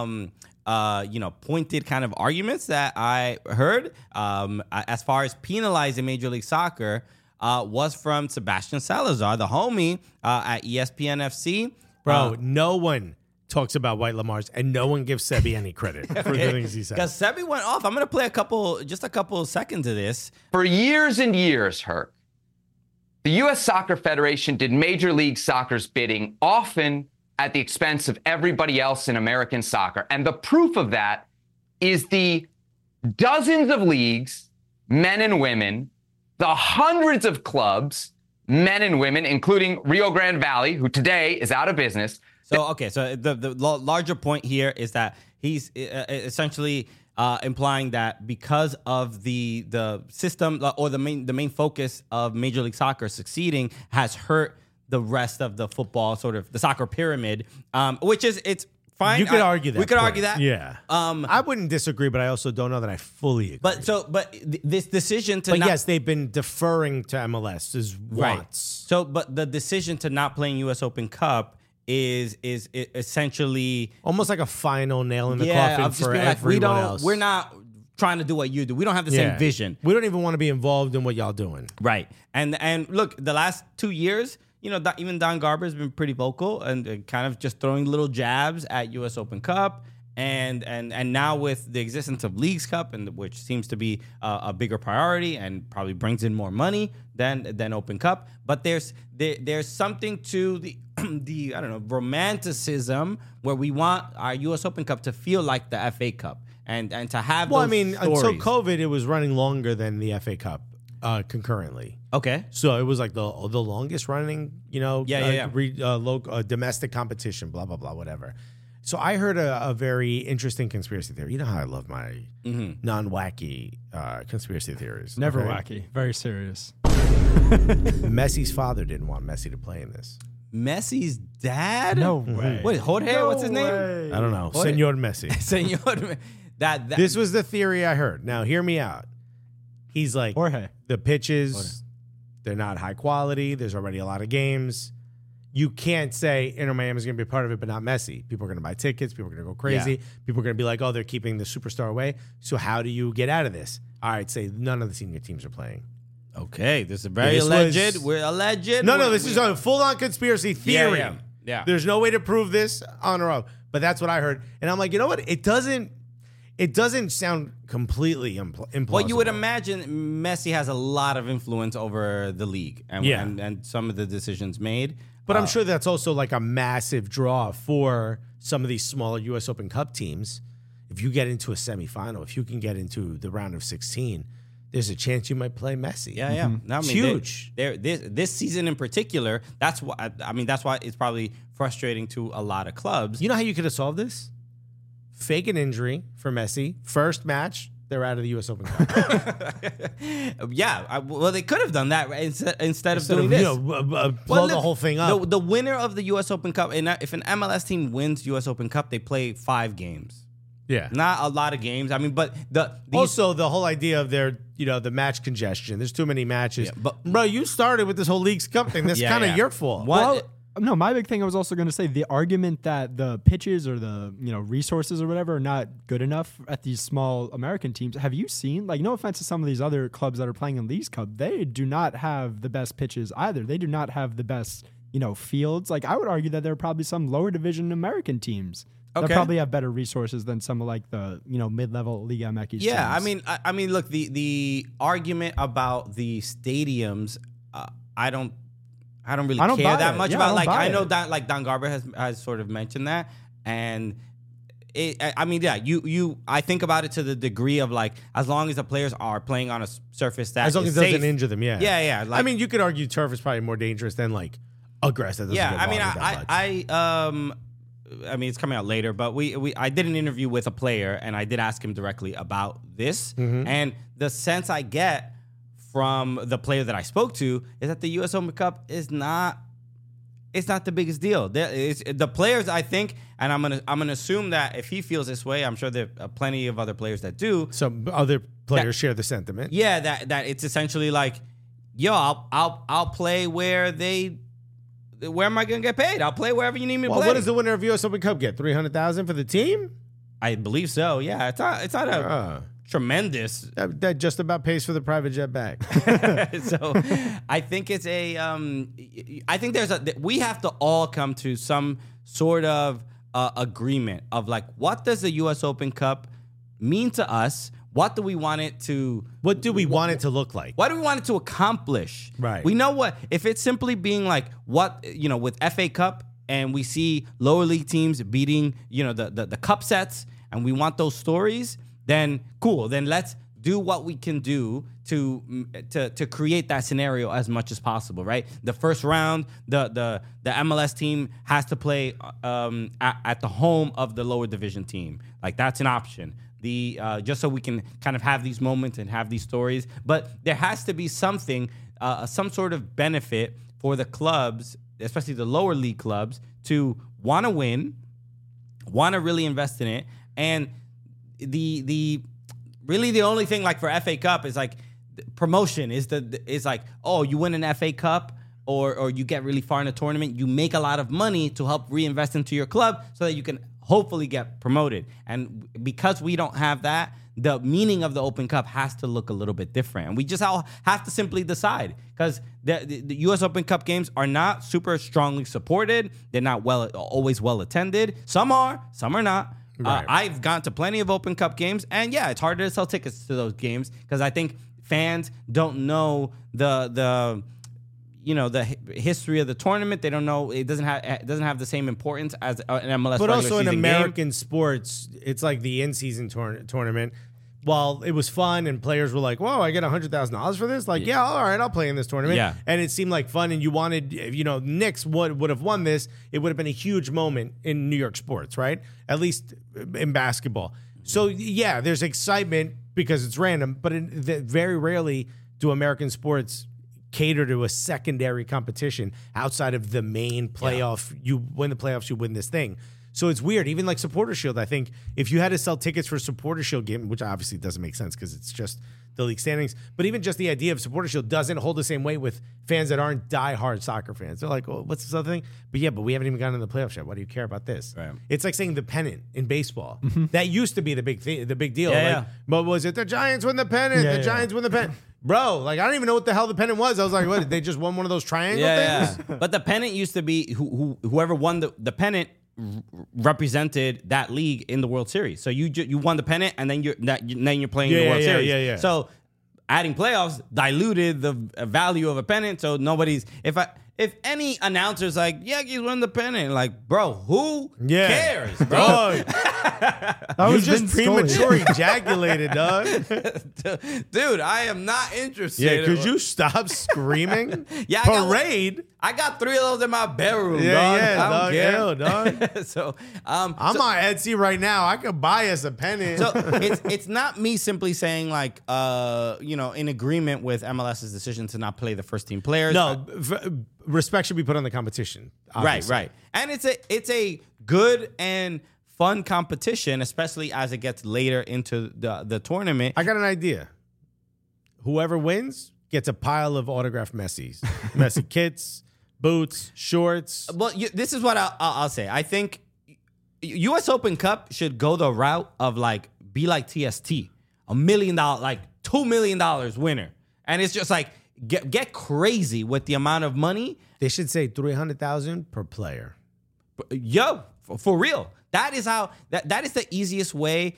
[SPEAKER 4] pointed kind of arguments that I heard as far as penalizing Major League Soccer was from Sebastian Salazar, the homie at ESPN FC.
[SPEAKER 3] Bro, no one talks about white Lamars, and no one gives Sebi any credit for the things he said.
[SPEAKER 4] Because Sebi went off. I'm going to play a couple seconds of this.
[SPEAKER 7] For years and years, Herc, the U.S. Soccer Federation did Major League Soccer's bidding, often at the expense of everybody else in American soccer. And the proof of that is the dozens of leagues, men and women, the hundreds of clubs, men and women, including Rio Grande Valley, who today is out of business.
[SPEAKER 4] So the larger point here is that he's essentially implying that because of the system or the main focus of Major League Soccer succeeding has hurt the rest of the football, sort of the soccer pyramid, which is it's fine.
[SPEAKER 3] You could argue that.
[SPEAKER 4] We could
[SPEAKER 3] point.
[SPEAKER 4] argue that.
[SPEAKER 3] Yeah. I wouldn't disagree, but I also don't know that I fully agree.
[SPEAKER 4] But this decision to
[SPEAKER 3] But
[SPEAKER 4] not,
[SPEAKER 3] yes, they've been deferring to MLS is
[SPEAKER 4] right.
[SPEAKER 3] once.
[SPEAKER 4] So, but the decision to not play in U.S. Open Cup is essentially
[SPEAKER 3] Almost like a final nail in the coffin
[SPEAKER 4] of just
[SPEAKER 3] for
[SPEAKER 4] being like,
[SPEAKER 3] everyone else.
[SPEAKER 4] we're not trying to do what you do. We don't have the same vision.
[SPEAKER 3] We don't even want to be involved in what y'all doing.
[SPEAKER 4] Right. And look, the last 2 years, even Don Garber has been pretty vocal and kind of just throwing little jabs at U.S. Open Cup. And now with the existence of Leagues Cup, and which seems to be a bigger priority and probably brings in more money than Open Cup. But there's something to the I don't know, romanticism where we want our U.S. Open Cup to feel like the FA Cup and to have those stories.
[SPEAKER 3] Until COVID, it was running longer than the FA Cup concurrently.
[SPEAKER 4] Okay.
[SPEAKER 3] So it was like the longest running, domestic competition, blah, blah, blah, whatever. So I heard a very interesting conspiracy theory. You know how I love my non-wacky conspiracy theories.
[SPEAKER 6] Never
[SPEAKER 3] okay?
[SPEAKER 6] wacky. Very serious.
[SPEAKER 3] Messi's father didn't want Messi to play in this.
[SPEAKER 4] Messi's dad?
[SPEAKER 6] No way.
[SPEAKER 4] Wait, Jorge?
[SPEAKER 6] No
[SPEAKER 4] what's his name?
[SPEAKER 6] way.
[SPEAKER 3] I don't know.
[SPEAKER 4] Jorge?
[SPEAKER 3] Senor Messi.
[SPEAKER 4] Senor. That
[SPEAKER 3] This was the theory I heard. Now, hear me out. He's like,
[SPEAKER 6] Jorge.
[SPEAKER 3] the pitches, they're not high quality. There's already a lot of games. You can't say Inter Miami is going to be a part of it, but not Messi. People are going to buy tickets. People are going to go crazy.
[SPEAKER 4] Yeah.
[SPEAKER 3] People are going to be like, oh, they're keeping the superstar away. So how do you get out of this? All right, say none of the senior teams are playing.
[SPEAKER 4] Okay, this is very
[SPEAKER 3] This
[SPEAKER 4] alleged.
[SPEAKER 3] was-
[SPEAKER 4] We're alleged.
[SPEAKER 3] No, this is a full-on conspiracy theory.
[SPEAKER 4] Yeah.
[SPEAKER 3] There's no way to prove this on or off, but that's what I heard. And I'm like, you know what? It doesn't sound completely implausible.
[SPEAKER 4] Well, you would imagine Messi has a lot of influence over the league and some of the decisions made.
[SPEAKER 3] But I'm sure that's also like a massive draw for some of these smaller U.S. Open Cup teams. If you get into a semifinal, if you can get into the round of 16, there's a chance you might play Messi.
[SPEAKER 4] Yeah. No, I mean,
[SPEAKER 3] huge.
[SPEAKER 4] This season in particular, that's why. I mean, that's why it's probably frustrating to a lot of clubs.
[SPEAKER 3] You know how you could have solved this? Fake an injury for Messi. First match, they're out of the U.S. Open Cup.
[SPEAKER 4] Well, they could have done that right? instead of doing this.
[SPEAKER 3] Blow the whole thing up.
[SPEAKER 4] The winner of the U.S. Open Cup, and if an MLS team wins U.S. Open Cup, they play 5 games.
[SPEAKER 3] Yeah.
[SPEAKER 4] Not a lot of games. I mean, but
[SPEAKER 3] also the whole idea of their, the match congestion. There's too many matches.
[SPEAKER 4] Yeah, but
[SPEAKER 3] bro, you started with this whole Leagues Cup thing. That's kind of your fault.
[SPEAKER 6] Well, no, my big thing I was also going to say the argument that the pitches or the resources or whatever are not good enough at these small American teams. Have you seen, like, no offense to some of these other clubs that are playing in Leagues Cup, they do not have the best pitches either. They do not have the best fields. Like, I would argue that there are probably some lower division American teams that probably have better resources than some of like the mid-level Liga MX teams.
[SPEAKER 4] Yeah, I mean, look, the argument about the stadiums, I don't really care that much about. Like, I know that like Don Garber has sort of mentioned that, and I think about it to the degree of like, as long as the players are playing on a surface that
[SPEAKER 3] as long as it doesn't injure them,
[SPEAKER 4] yeah. Like,
[SPEAKER 3] I mean, you could argue turf is probably more dangerous than like aggressive.
[SPEAKER 4] Yeah, I mean, it's coming out later, but I did an interview with a player, and I did ask him directly about this, and the sense I get from the player that I spoke to is that the U.S. Open Cup is not. It's not the biggest deal. The players, I think, and I'm gonna assume that if he feels this way, I'm sure there are plenty of other players that do.
[SPEAKER 3] Some other players share the sentiment.
[SPEAKER 4] Yeah, that it's essentially like, yo, I'll play where am I gonna get paid? I'll play wherever you need me to play.
[SPEAKER 3] What does the winner of U.S. Open Cup get? $300,000 for the team?
[SPEAKER 4] I believe so. Yeah, it's not a tremendous.
[SPEAKER 3] That just about pays for the private jet back.
[SPEAKER 4] So I think it's we have to all come to some sort of agreement of like, what does the U.S. Open Cup mean to us? What do we want it to?
[SPEAKER 3] What do we want it to look like?
[SPEAKER 4] What do we want it to accomplish?
[SPEAKER 3] Right.
[SPEAKER 4] We know what, if it's simply being like what, with FA Cup, and we see lower league teams beating, the cup sets, and we want those stories, then cool. Then let's do what we can do to create that scenario as much as possible, right? The first round, the MLS team has to play at the home of the lower division team. Like, that's an option. Just so we can kind of have these moments and have these stories. But there has to be something, some sort of benefit for the clubs, especially the lower league clubs, to want to win, want to really invest in it. And really the only thing, like, for FA Cup is like promotion is like, oh, you win an FA Cup or you get really far in a tournament, you make a lot of money to help reinvest into your club so that you can hopefully get promoted. And because we don't have that, the meaning of the Open Cup has to look a little bit different. And we just all have to simply decide, because the U.S. Open Cup games are not super strongly supported. They're not always well attended. Some are not. Right. I've gone to plenty of Open Cup games, and yeah, it's harder to sell tickets to those games because I think fans don't know the history of the tournament. They don't know, it doesn't have the same importance as an MLS.
[SPEAKER 3] But also in American
[SPEAKER 4] game.
[SPEAKER 3] Sports, it's like the in-season tournament. While it was fun and players were like, "Whoa, I get $100,000 for this!" Like, yeah, all right, I'll play in this tournament.
[SPEAKER 4] Yeah.
[SPEAKER 3] And it seemed like fun, and you wanted, Knicks would have won this. It would have been a huge moment in New York sports, right? At least in basketball. So yeah, there's excitement because it's random, but very rarely do American sports cater to a secondary competition outside of the main playoff. Yeah. You win the playoffs, you win this thing. So it's weird. Even like Supporter Shield, I think if you had to sell tickets for a Supporter Shield game, which obviously doesn't make sense because it's just the league standings, but even just the idea of Supporter Shield doesn't hold the same weight with fans that aren't diehard soccer fans. They're like, "Oh, what's this other thing?" But we haven't even gotten in the playoffs yet. Why do you care about this? Right. It's like saying the pennant in baseball. Mm-hmm. That used to be the big deal.
[SPEAKER 4] Yeah,
[SPEAKER 3] But was it the Giants win the pennant? The Giants win the pennant. Bro, like, I don't even know what the hell the pennant was. I was like, what, did they just won one of those triangle things?
[SPEAKER 4] Yeah. But the pennant used to be whoever won the pennant represented that league in the World Series. So you won the pennant, and then you're playing in the World Series.
[SPEAKER 3] Yeah.
[SPEAKER 4] So adding playoffs diluted the value of a pennant. So nobody's if any announcer's like, Yankees won the pennant, like, bro, who cares, bro?
[SPEAKER 3] That was just premature ejaculated, dog.
[SPEAKER 4] Dude, I am not interested.
[SPEAKER 3] Yeah, could you stop screaming?
[SPEAKER 4] Parade. I got 3 of those in my bedroom, dog. I don't care.
[SPEAKER 3] Dog.
[SPEAKER 4] So
[SPEAKER 3] I'm on Etsy right now. I could buy us a pennant.
[SPEAKER 4] So it's not me simply saying, like, in agreement with MLS's decision to not play the first team players.
[SPEAKER 3] No, respect should be put on the competition. Obviously.
[SPEAKER 4] Right. And it's a good and fun competition, especially as it gets later into the tournament.
[SPEAKER 3] I got an idea. Whoever wins gets a pile of autographed Messi kits, boots, shorts.
[SPEAKER 4] Well, this is what I'll say. I think U.S. Open Cup should go the route of, like, be like TST, $1 million, like $2 million winner, and it's just like get crazy with the amount of money.
[SPEAKER 3] They should say $300,000 per player.
[SPEAKER 4] Yo, for real. That is how that is the easiest way.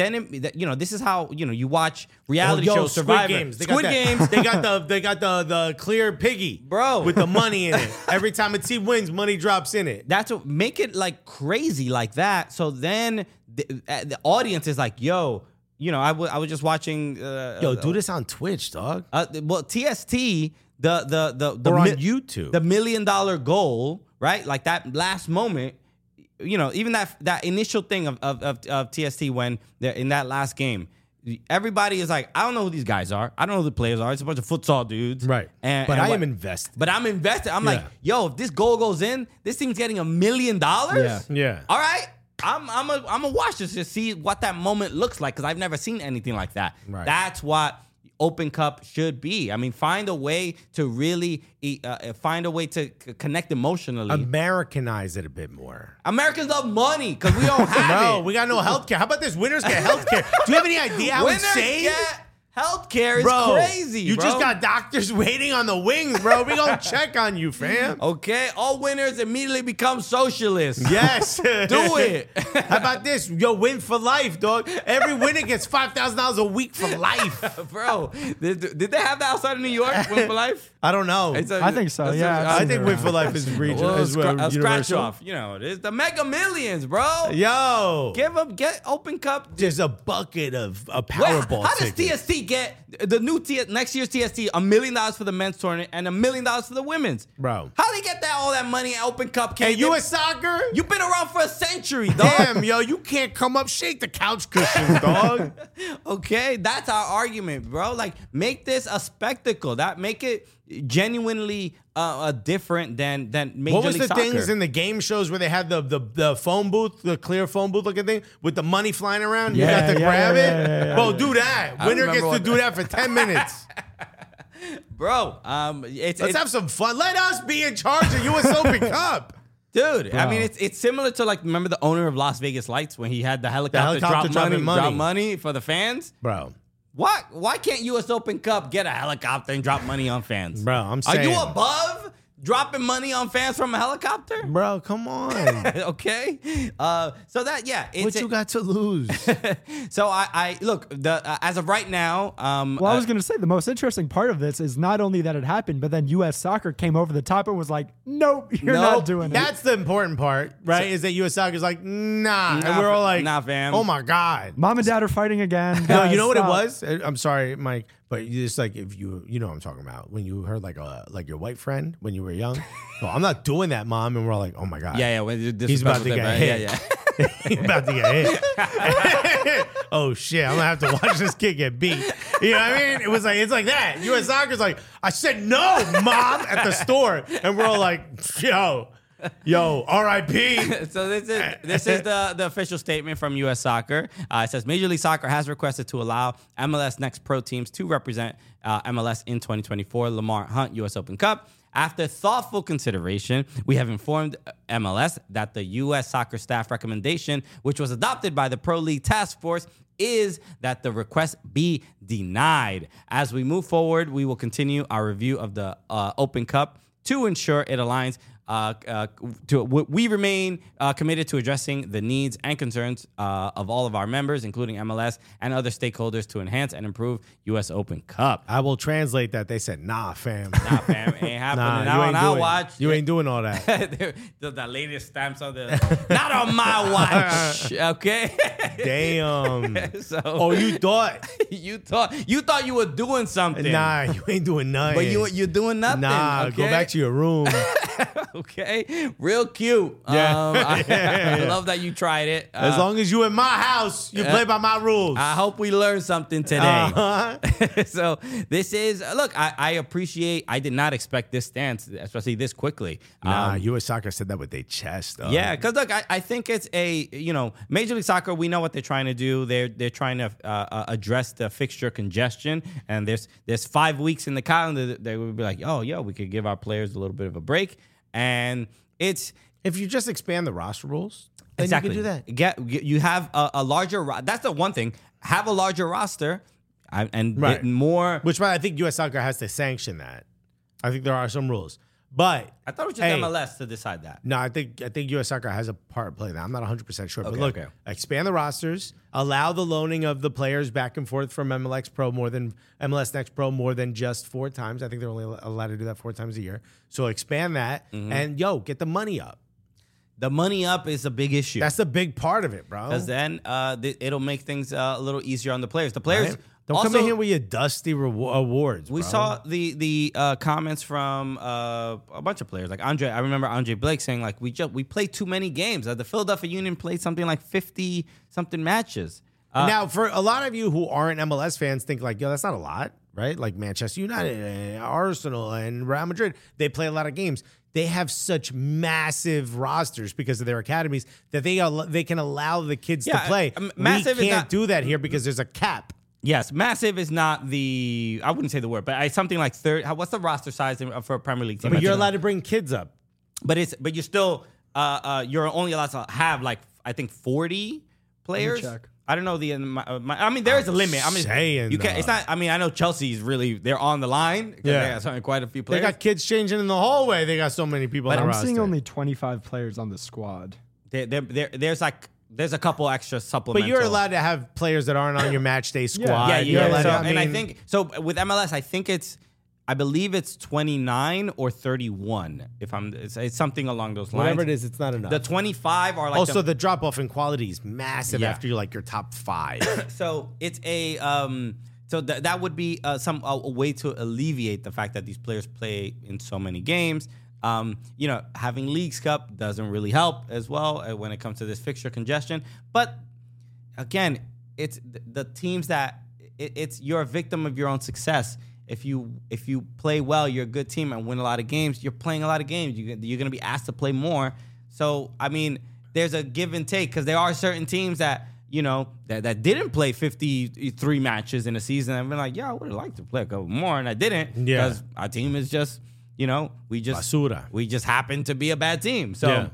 [SPEAKER 4] This is how you watch reality shows. Survivor.
[SPEAKER 3] Squid Games. They got the clear piggy,
[SPEAKER 4] bro,
[SPEAKER 3] with the money in it. Every time a team wins, money drops in it.
[SPEAKER 4] That's what make it like crazy like that. So then the audience is like, yo, I was just watching.
[SPEAKER 3] Do this on Twitch, dog.
[SPEAKER 4] Well, TST
[SPEAKER 3] or on YouTube.
[SPEAKER 4] The $1 million goal, right? Like that last moment. Even that initial thing of TST when they're in that last game, everybody is like, I don't know who these guys are. I don't know who the players are. It's a bunch of futsal dudes.
[SPEAKER 3] Right. But I am invested.
[SPEAKER 4] I'm like, yo, if this goal goes in, this team's getting $1 million?
[SPEAKER 3] Yeah.
[SPEAKER 4] All right. I'm gonna watch this to see what that moment looks like, because I've never seen anything like that.
[SPEAKER 3] Right.
[SPEAKER 4] That's what Open Cup should be. I mean, find a way to really connect emotionally.
[SPEAKER 3] Americanize it a bit more.
[SPEAKER 4] Americans love money because we don't have it.
[SPEAKER 3] No, we got no health care. How about this? Winners get health care. Do you have any idea how
[SPEAKER 4] Winners
[SPEAKER 3] insane?
[SPEAKER 4] Get Healthcare is
[SPEAKER 3] Bro,
[SPEAKER 4] crazy,
[SPEAKER 3] you
[SPEAKER 4] bro.
[SPEAKER 3] just got doctors waiting on the wings, bro. We gonna check on you, fam.
[SPEAKER 4] Okay, all winners immediately become socialists.
[SPEAKER 3] Yes.
[SPEAKER 4] Do it.
[SPEAKER 3] How about this? Yo, win for life, dog. Every winner gets $5,000 a week for life.
[SPEAKER 4] Bro, did they have that outside of New York, Win for Life?
[SPEAKER 3] I don't know.
[SPEAKER 6] I think so,
[SPEAKER 4] that's
[SPEAKER 6] yeah.
[SPEAKER 3] I think win for life is regional.
[SPEAKER 4] Well,
[SPEAKER 3] is
[SPEAKER 4] a scratch
[SPEAKER 3] universal.
[SPEAKER 4] off. You know, it is the Mega Millions, bro.
[SPEAKER 3] Yo,
[SPEAKER 4] Get Open Cup.
[SPEAKER 3] there's a bucket of a
[SPEAKER 4] Wait,
[SPEAKER 3] Powerball
[SPEAKER 4] how does
[SPEAKER 3] tickets.
[SPEAKER 4] TST get the new next year's TST $1 million for the men's tournament and $1 million for the women's?
[SPEAKER 3] Bro.
[SPEAKER 4] How they get all that money at Open Cup?
[SPEAKER 3] Hey, U.S. Soccer?
[SPEAKER 4] You've been around for a century, dog.
[SPEAKER 3] Damn, yo, you can't come up, shake the couch cushions, dog.
[SPEAKER 4] Okay, that's our argument, bro. Like, make this a spectacle. That make it genuinely different than Major
[SPEAKER 3] What was
[SPEAKER 4] League
[SPEAKER 3] the
[SPEAKER 4] Soccer.
[SPEAKER 3] things in the game shows where they had the phone booth, the clear phone booth looking thing with the money flying around? You
[SPEAKER 6] Yeah,
[SPEAKER 3] got to
[SPEAKER 6] yeah,
[SPEAKER 3] grab
[SPEAKER 6] yeah,
[SPEAKER 3] it?
[SPEAKER 6] yeah, yeah,
[SPEAKER 3] Bro, do that.
[SPEAKER 4] I
[SPEAKER 3] Winner
[SPEAKER 4] remember
[SPEAKER 3] gets to
[SPEAKER 4] what
[SPEAKER 3] do that for 10 minutes.
[SPEAKER 4] Bro,
[SPEAKER 3] Let's have some fun. Let us be in charge of U.S. Open Cup.
[SPEAKER 4] dude, I mean, it's similar to, like, remember the owner of Las Vegas Lights when he had the helicopter,
[SPEAKER 3] helicopter
[SPEAKER 4] drop
[SPEAKER 3] dropping money.
[SPEAKER 4] money for the fans?
[SPEAKER 3] Bro.
[SPEAKER 4] Why can't U.S. Open Cup get a helicopter and drop money on fans?
[SPEAKER 3] Bro, I'm
[SPEAKER 4] Are you
[SPEAKER 3] saying.
[SPEAKER 4] above dropping money on fans from a helicopter?
[SPEAKER 3] Bro, come on.
[SPEAKER 4] Okay. So that, yeah.
[SPEAKER 3] What you got to lose?
[SPEAKER 4] So I look, as of right now,
[SPEAKER 6] Well, I was going to say the most interesting part of this is not only that it happened, but then U.S. Soccer came over the top and was like, nope, you're
[SPEAKER 4] Nope.
[SPEAKER 6] not doing it.
[SPEAKER 3] That's the important part, right? Is that U.S. Soccer's like, nah. And
[SPEAKER 4] Nah,
[SPEAKER 3] we're all like,
[SPEAKER 4] nah, fam.
[SPEAKER 3] oh my God.
[SPEAKER 6] Mom and Dad are fighting again.
[SPEAKER 3] No,
[SPEAKER 6] Guys,
[SPEAKER 3] you know what
[SPEAKER 6] stop.
[SPEAKER 3] it was? I'm sorry, Mike, but you just like if you know what I'm talking about when you heard like your white friend when you were young. No, I'm not doing that, Mom. And we're all like, oh my God.
[SPEAKER 4] yeah.
[SPEAKER 3] He's about to get hit.
[SPEAKER 4] Yeah.
[SPEAKER 3] He's about to get hit. Oh shit! I'm gonna have to watch this kid get beat. You know what I mean? It's like that. U.S. Soccer's like, I said no, Mom, at the store, and we're all like, yo, R.I.P.
[SPEAKER 4] So this is the official statement from U.S. Soccer. It says Major League Soccer has requested to allow MLS Next Pro teams to represent MLS in 2024 Lamar Hunt U.S. Open Cup. After thoughtful consideration, we have informed MLS that the U.S. Soccer staff recommendation, which was adopted by the Pro League Task Force, is that the request be denied. As we move forward, we will continue our review of the Open Cup to ensure it aligns. We remain committed to addressing the needs and concerns of all of our members, including MLS and other stakeholders, to enhance and improve U.S. Open Cup.
[SPEAKER 3] I will translate that. They said, nah, fam.
[SPEAKER 4] Nah, fam, ain't happening.
[SPEAKER 3] Nah,
[SPEAKER 4] Now
[SPEAKER 3] you
[SPEAKER 4] on
[SPEAKER 3] ain't
[SPEAKER 4] our
[SPEAKER 3] doing.
[SPEAKER 4] watch.
[SPEAKER 3] You ain't doing all that.
[SPEAKER 4] the latest stamps on the. Not on my watch. Okay.
[SPEAKER 3] Damn.
[SPEAKER 4] So.
[SPEAKER 3] Oh, you thought?
[SPEAKER 4] you thought you were doing something.
[SPEAKER 3] Nah, you ain't doing nothing.
[SPEAKER 4] But you're doing nothing.
[SPEAKER 3] Nah,
[SPEAKER 4] okay?
[SPEAKER 3] go back to your room.
[SPEAKER 4] Okay, real cute.
[SPEAKER 3] Yeah.
[SPEAKER 4] I love that you tried it.
[SPEAKER 3] As long as you in my house, you play by my rules.
[SPEAKER 4] I hope we learned something today.
[SPEAKER 3] Uh-huh.
[SPEAKER 4] So this is look. I appreciate. I did not expect this stance, especially this quickly.
[SPEAKER 3] Nah, U.S. Soccer said that with their chest. Though.
[SPEAKER 4] Yeah, because look, I think it's Major League Soccer. We know what they're trying to do. They're trying to address the fixture congestion, and there's 5 weeks in the calendar. They would be like, oh, yeah, we could give our players a little bit of a break, and it's.
[SPEAKER 3] If you just expand the roster rules, then
[SPEAKER 4] Exactly.
[SPEAKER 3] you can do that.
[SPEAKER 4] You have a larger. That's the one thing. Have a larger roster, and
[SPEAKER 3] Right.
[SPEAKER 4] more.
[SPEAKER 3] Which I think U.S. Soccer has to sanction that. I think there are some rules, but
[SPEAKER 4] I thought it was just MLS to decide that.
[SPEAKER 3] No, I think U.S. Soccer has a part to play in that. I'm not 100% sure. But look,
[SPEAKER 4] okay.
[SPEAKER 3] expand the rosters, allow the loaning of the players back and forth from MLS Next Pro more than just 4 times. I think they're only allowed to do that 4 times a year. So expand that and get the money up.
[SPEAKER 4] The money up is a big issue.
[SPEAKER 3] That's the big part of it, bro.
[SPEAKER 4] Because then it'll make things a little easier on the players. The players
[SPEAKER 3] Right? Don't
[SPEAKER 4] also,
[SPEAKER 3] come in here with your dusty awards.
[SPEAKER 4] We
[SPEAKER 3] bro.
[SPEAKER 4] saw the comments from a bunch of players, like Andre. I remember Andre Blake saying like we played too many games. The Philadelphia Union played something like 50 something matches.
[SPEAKER 3] Now, for a lot of you who aren't MLS fans, think like, yo, that's not a lot, right? Like Manchester United and Arsenal and Real Madrid, they play a lot of games. They have such massive rosters because of their academies that they can allow the kids to play.
[SPEAKER 4] Massive
[SPEAKER 3] we
[SPEAKER 4] is
[SPEAKER 3] can't
[SPEAKER 4] not-
[SPEAKER 3] do that here because there's a cap.
[SPEAKER 4] Yes, massive is not I wouldn't say the word, but something like 30. What's the roster size for a Premier League team?
[SPEAKER 3] But you're allowed to bring kids up.
[SPEAKER 4] But you're still you're only allowed to have like I think 40 players.
[SPEAKER 6] check.
[SPEAKER 4] I don't know I mean, there is a limit. I mean, you can't. It's not. I mean, I know Chelsea's really. They're on the line.
[SPEAKER 3] Yeah,
[SPEAKER 4] they got quite a few players.
[SPEAKER 3] They got kids changing in the hallway. They got so many people.
[SPEAKER 6] But
[SPEAKER 3] on the
[SPEAKER 6] I'm
[SPEAKER 3] roster.
[SPEAKER 6] seeing only 25 players on the squad.
[SPEAKER 4] There's a couple extra supplemental.
[SPEAKER 3] But you're allowed to have players that aren't on your match day squad.
[SPEAKER 4] Yeah.
[SPEAKER 3] You're allowed
[SPEAKER 4] So,
[SPEAKER 3] to,
[SPEAKER 4] and I think so with MLS. I believe it's 29 or 31. It's something along those lines.
[SPEAKER 3] Whatever it is, it's not enough.
[SPEAKER 4] The 25 are like
[SPEAKER 3] also the drop off in quality is massive after you're like your top 5.
[SPEAKER 4] So it's a so that would be a way to alleviate the fact that these players play in so many games. Having Leagues Cup doesn't really help as well when it comes to this fixture congestion. But again, it's the teams that you're a victim of your own success. If you play well, you're a good team and win a lot of games. You're playing a lot of games. You're going to be asked to play more. So I mean, there's a give and take because there are certain teams that that didn't play 53 matches in a season and been like, yeah, I would have liked to play a couple more, and I didn't because our team is just we just happen to be a bad team. So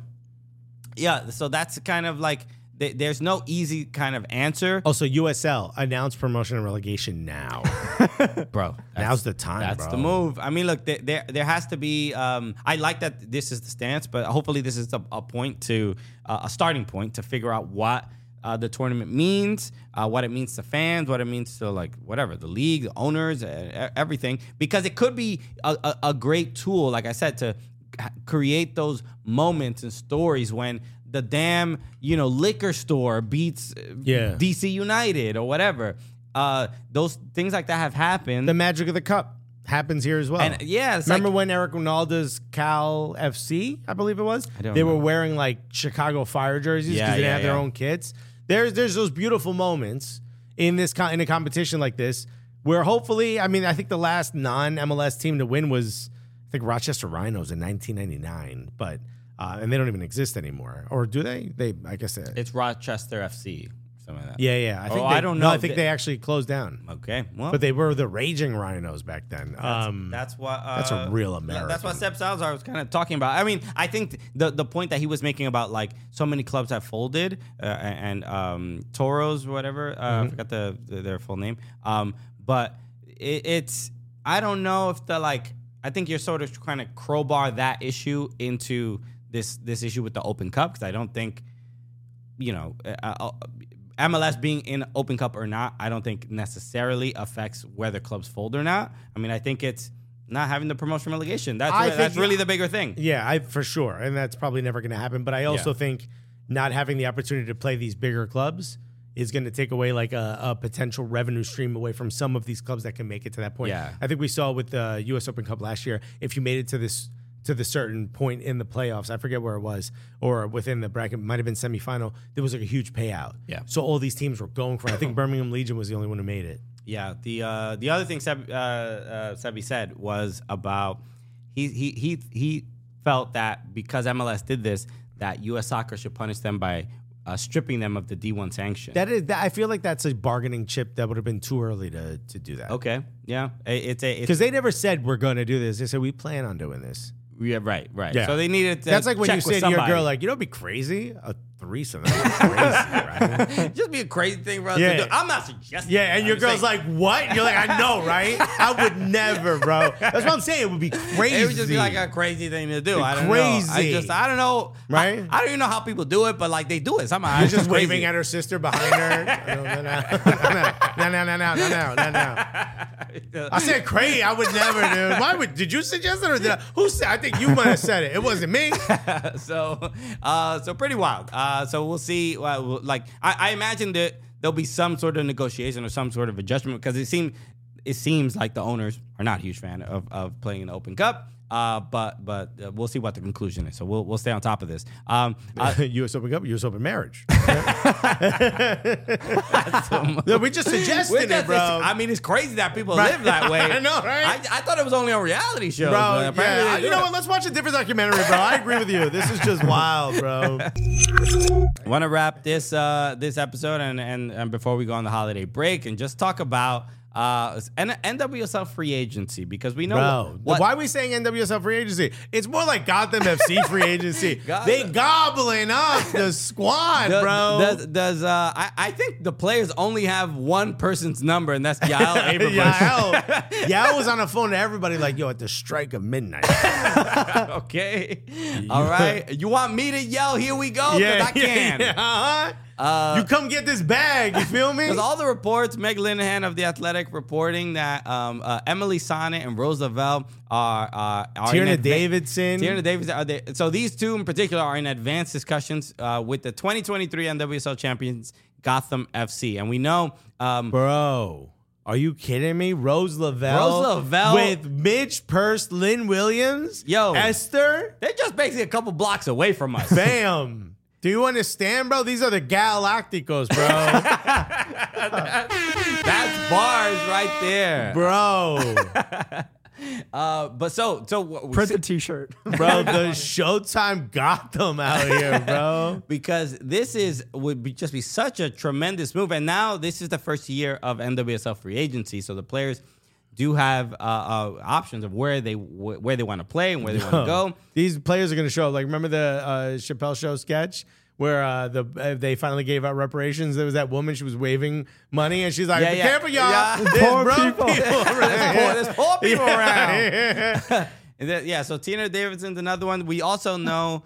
[SPEAKER 4] so that's kind of like. There's no easy kind of answer.
[SPEAKER 3] Also, USL announced promotion and relegation now,
[SPEAKER 4] bro.
[SPEAKER 3] Now's the time.
[SPEAKER 4] That's the move. I mean, look, there has to be. I like that this is the stance, but hopefully this is a point to a starting point to figure out what the tournament means, what it means to fans, what it means to the league, the owners, everything. Because it could be a great tool, like I said, to create those moments and stories when the damn, liquor store beats DC United or whatever. Those things like that have happened.
[SPEAKER 3] The magic of the cup happens here as well.
[SPEAKER 4] And
[SPEAKER 3] remember when Eric Ronaldo's Cal FC, I believe it was? They were wearing like Chicago Fire jerseys because they didn't have their own kits. There's those beautiful moments in a competition like this where hopefully, I mean, I think the last non-MLS team to win was Rochester Rhinos in 1999, but. And they don't even exist anymore, or do they? I guess
[SPEAKER 4] it's Rochester FC, something like that.
[SPEAKER 3] Yeah. I don't know. I think they actually closed down.
[SPEAKER 4] Okay, well,
[SPEAKER 3] but they were the Raging Rhinos back then.
[SPEAKER 4] That's what.
[SPEAKER 3] That's a real American.
[SPEAKER 4] That's what Seb Salazar was kind of talking about. I mean, I think the point that he was making about like so many clubs have folded and Toros, whatever. I forgot their full name. But it's I don't know if I think you're sort of trying to crowbar that issue into. This issue with the Open Cup because I don't think, MLS being in Open Cup or not, I don't think necessarily affects whether clubs fold or not. I mean, I think it's not having the promotion relegation. That's really the bigger thing.
[SPEAKER 3] Yeah, for sure, and that's probably never going to happen. But I also think not having the opportunity to play these bigger clubs is going to take away like a potential revenue stream away from some of these clubs that can make it to that point.
[SPEAKER 4] Yeah.
[SPEAKER 3] I think we saw with the U.S. Open Cup last year, if you made it to the certain point in the playoffs, I forget where it was, or within the bracket, might have been semifinal, there was like a huge payout.
[SPEAKER 4] Yeah.
[SPEAKER 3] So all these teams were going for it. I think Birmingham Legion was the only one who made it.
[SPEAKER 4] Yeah. The other thing Sebi said was about he felt that because MLS did this, that U.S. Soccer should punish them by stripping them of the D1 sanction.
[SPEAKER 3] I feel like that's a bargaining chip that would have been too early to do that.
[SPEAKER 4] Okay. Yeah. It's
[SPEAKER 3] because they never said we're going to do this. They said we plan on doing this.
[SPEAKER 4] Yeah, right.
[SPEAKER 3] Yeah.
[SPEAKER 4] So they needed to
[SPEAKER 3] That's like when
[SPEAKER 4] check
[SPEAKER 3] you say
[SPEAKER 4] with
[SPEAKER 3] to your
[SPEAKER 4] somebody.
[SPEAKER 3] girl, like, it'd be crazy. A threesome. That'd be crazy, right?
[SPEAKER 4] Just be a crazy thing for us
[SPEAKER 3] Yeah.
[SPEAKER 4] to do. I'm not suggesting.
[SPEAKER 3] Yeah, and your girl's like, what? And you're like, I know, right? I would never, bro. That's what I'm saying. It would be crazy.
[SPEAKER 4] It would just be like a crazy thing to do. I don't
[SPEAKER 3] Crazy.
[SPEAKER 4] know. I don't know.
[SPEAKER 3] Right?
[SPEAKER 4] I don't even know how people do it, but like they do it somehow.
[SPEAKER 3] You're
[SPEAKER 4] It's
[SPEAKER 3] just
[SPEAKER 4] crazy.
[SPEAKER 3] waving at her sister behind her. No. I said crazy. I would never, dude. Why would? Did you suggest it or did I? Who said? I think you might have said it. It wasn't me.
[SPEAKER 4] So pretty wild. So we'll see. I imagine that there'll be some sort of negotiation or some sort of adjustment because it seems like the owners are not a huge fan of playing in the Open Cup. But we'll see what the conclusion is. So we'll stay on top of this.
[SPEAKER 3] U.S. Open Cup, U.S. Open marriage. No, we just suggested it, bro.
[SPEAKER 4] I mean, it's crazy that people live that way.
[SPEAKER 3] I know, right?
[SPEAKER 4] I thought it was only on reality shows.
[SPEAKER 3] Bro,
[SPEAKER 4] Apparently
[SPEAKER 3] yeah.
[SPEAKER 4] they do
[SPEAKER 3] You know
[SPEAKER 4] it.
[SPEAKER 3] what? Let's watch a different documentary, bro. I agree with you. This is just wild, bro.
[SPEAKER 4] I want to wrap this episode and before we go on the holiday break and just talk about NWSL free agency because we know
[SPEAKER 3] Bro, why are we saying NWSL free agency? It's more like Gotham FC free agency.
[SPEAKER 4] Gotham.
[SPEAKER 3] They gobbling up the squad, bro. bro.
[SPEAKER 4] I think the players only have one person's number, and that's Yael Averbuch.
[SPEAKER 3] Yael was on the phone to everybody like, yo, at the strike of midnight.
[SPEAKER 4] Okay. All right. You want me to yell, here we go? Because I can.
[SPEAKER 3] You come get this bag. You feel me?
[SPEAKER 4] Because all the reports, Meg Linehan of The Athletic reporting that Emily Sonnet and Rose Lavelle are
[SPEAKER 3] Tierna Davidson.
[SPEAKER 4] Tierna Davidson are there. So these two in particular are in advanced discussions with the 2023 NWSL champions, Gotham FC. And we know...
[SPEAKER 3] Bro, are you kidding me? Rose Lavelle with Mitch Purse, Lynn Williams, Esther.
[SPEAKER 4] They're just basically a couple blocks away from us.
[SPEAKER 3] Bam. Do you understand, bro? These are the Galacticos, bro.
[SPEAKER 4] That's bars right there.
[SPEAKER 3] Bro.
[SPEAKER 4] But so
[SPEAKER 6] print the t-shirt.
[SPEAKER 3] Bro, the Showtime Gotham out here, bro.
[SPEAKER 4] Because would just be such a tremendous move. And now this is the first year of NWSL free agency. So the players do have options of where they want to play and where they want to go.
[SPEAKER 3] These players are going to show up. Like, remember the Chappelle Show sketch where they finally gave out reparations? There was that woman, she was waving money, and she's like, be careful, y'all.
[SPEAKER 6] Yeah.
[SPEAKER 3] There's
[SPEAKER 6] Poor
[SPEAKER 3] people around.
[SPEAKER 4] There's poor people around. And so Tierna Davidson's another one. We also know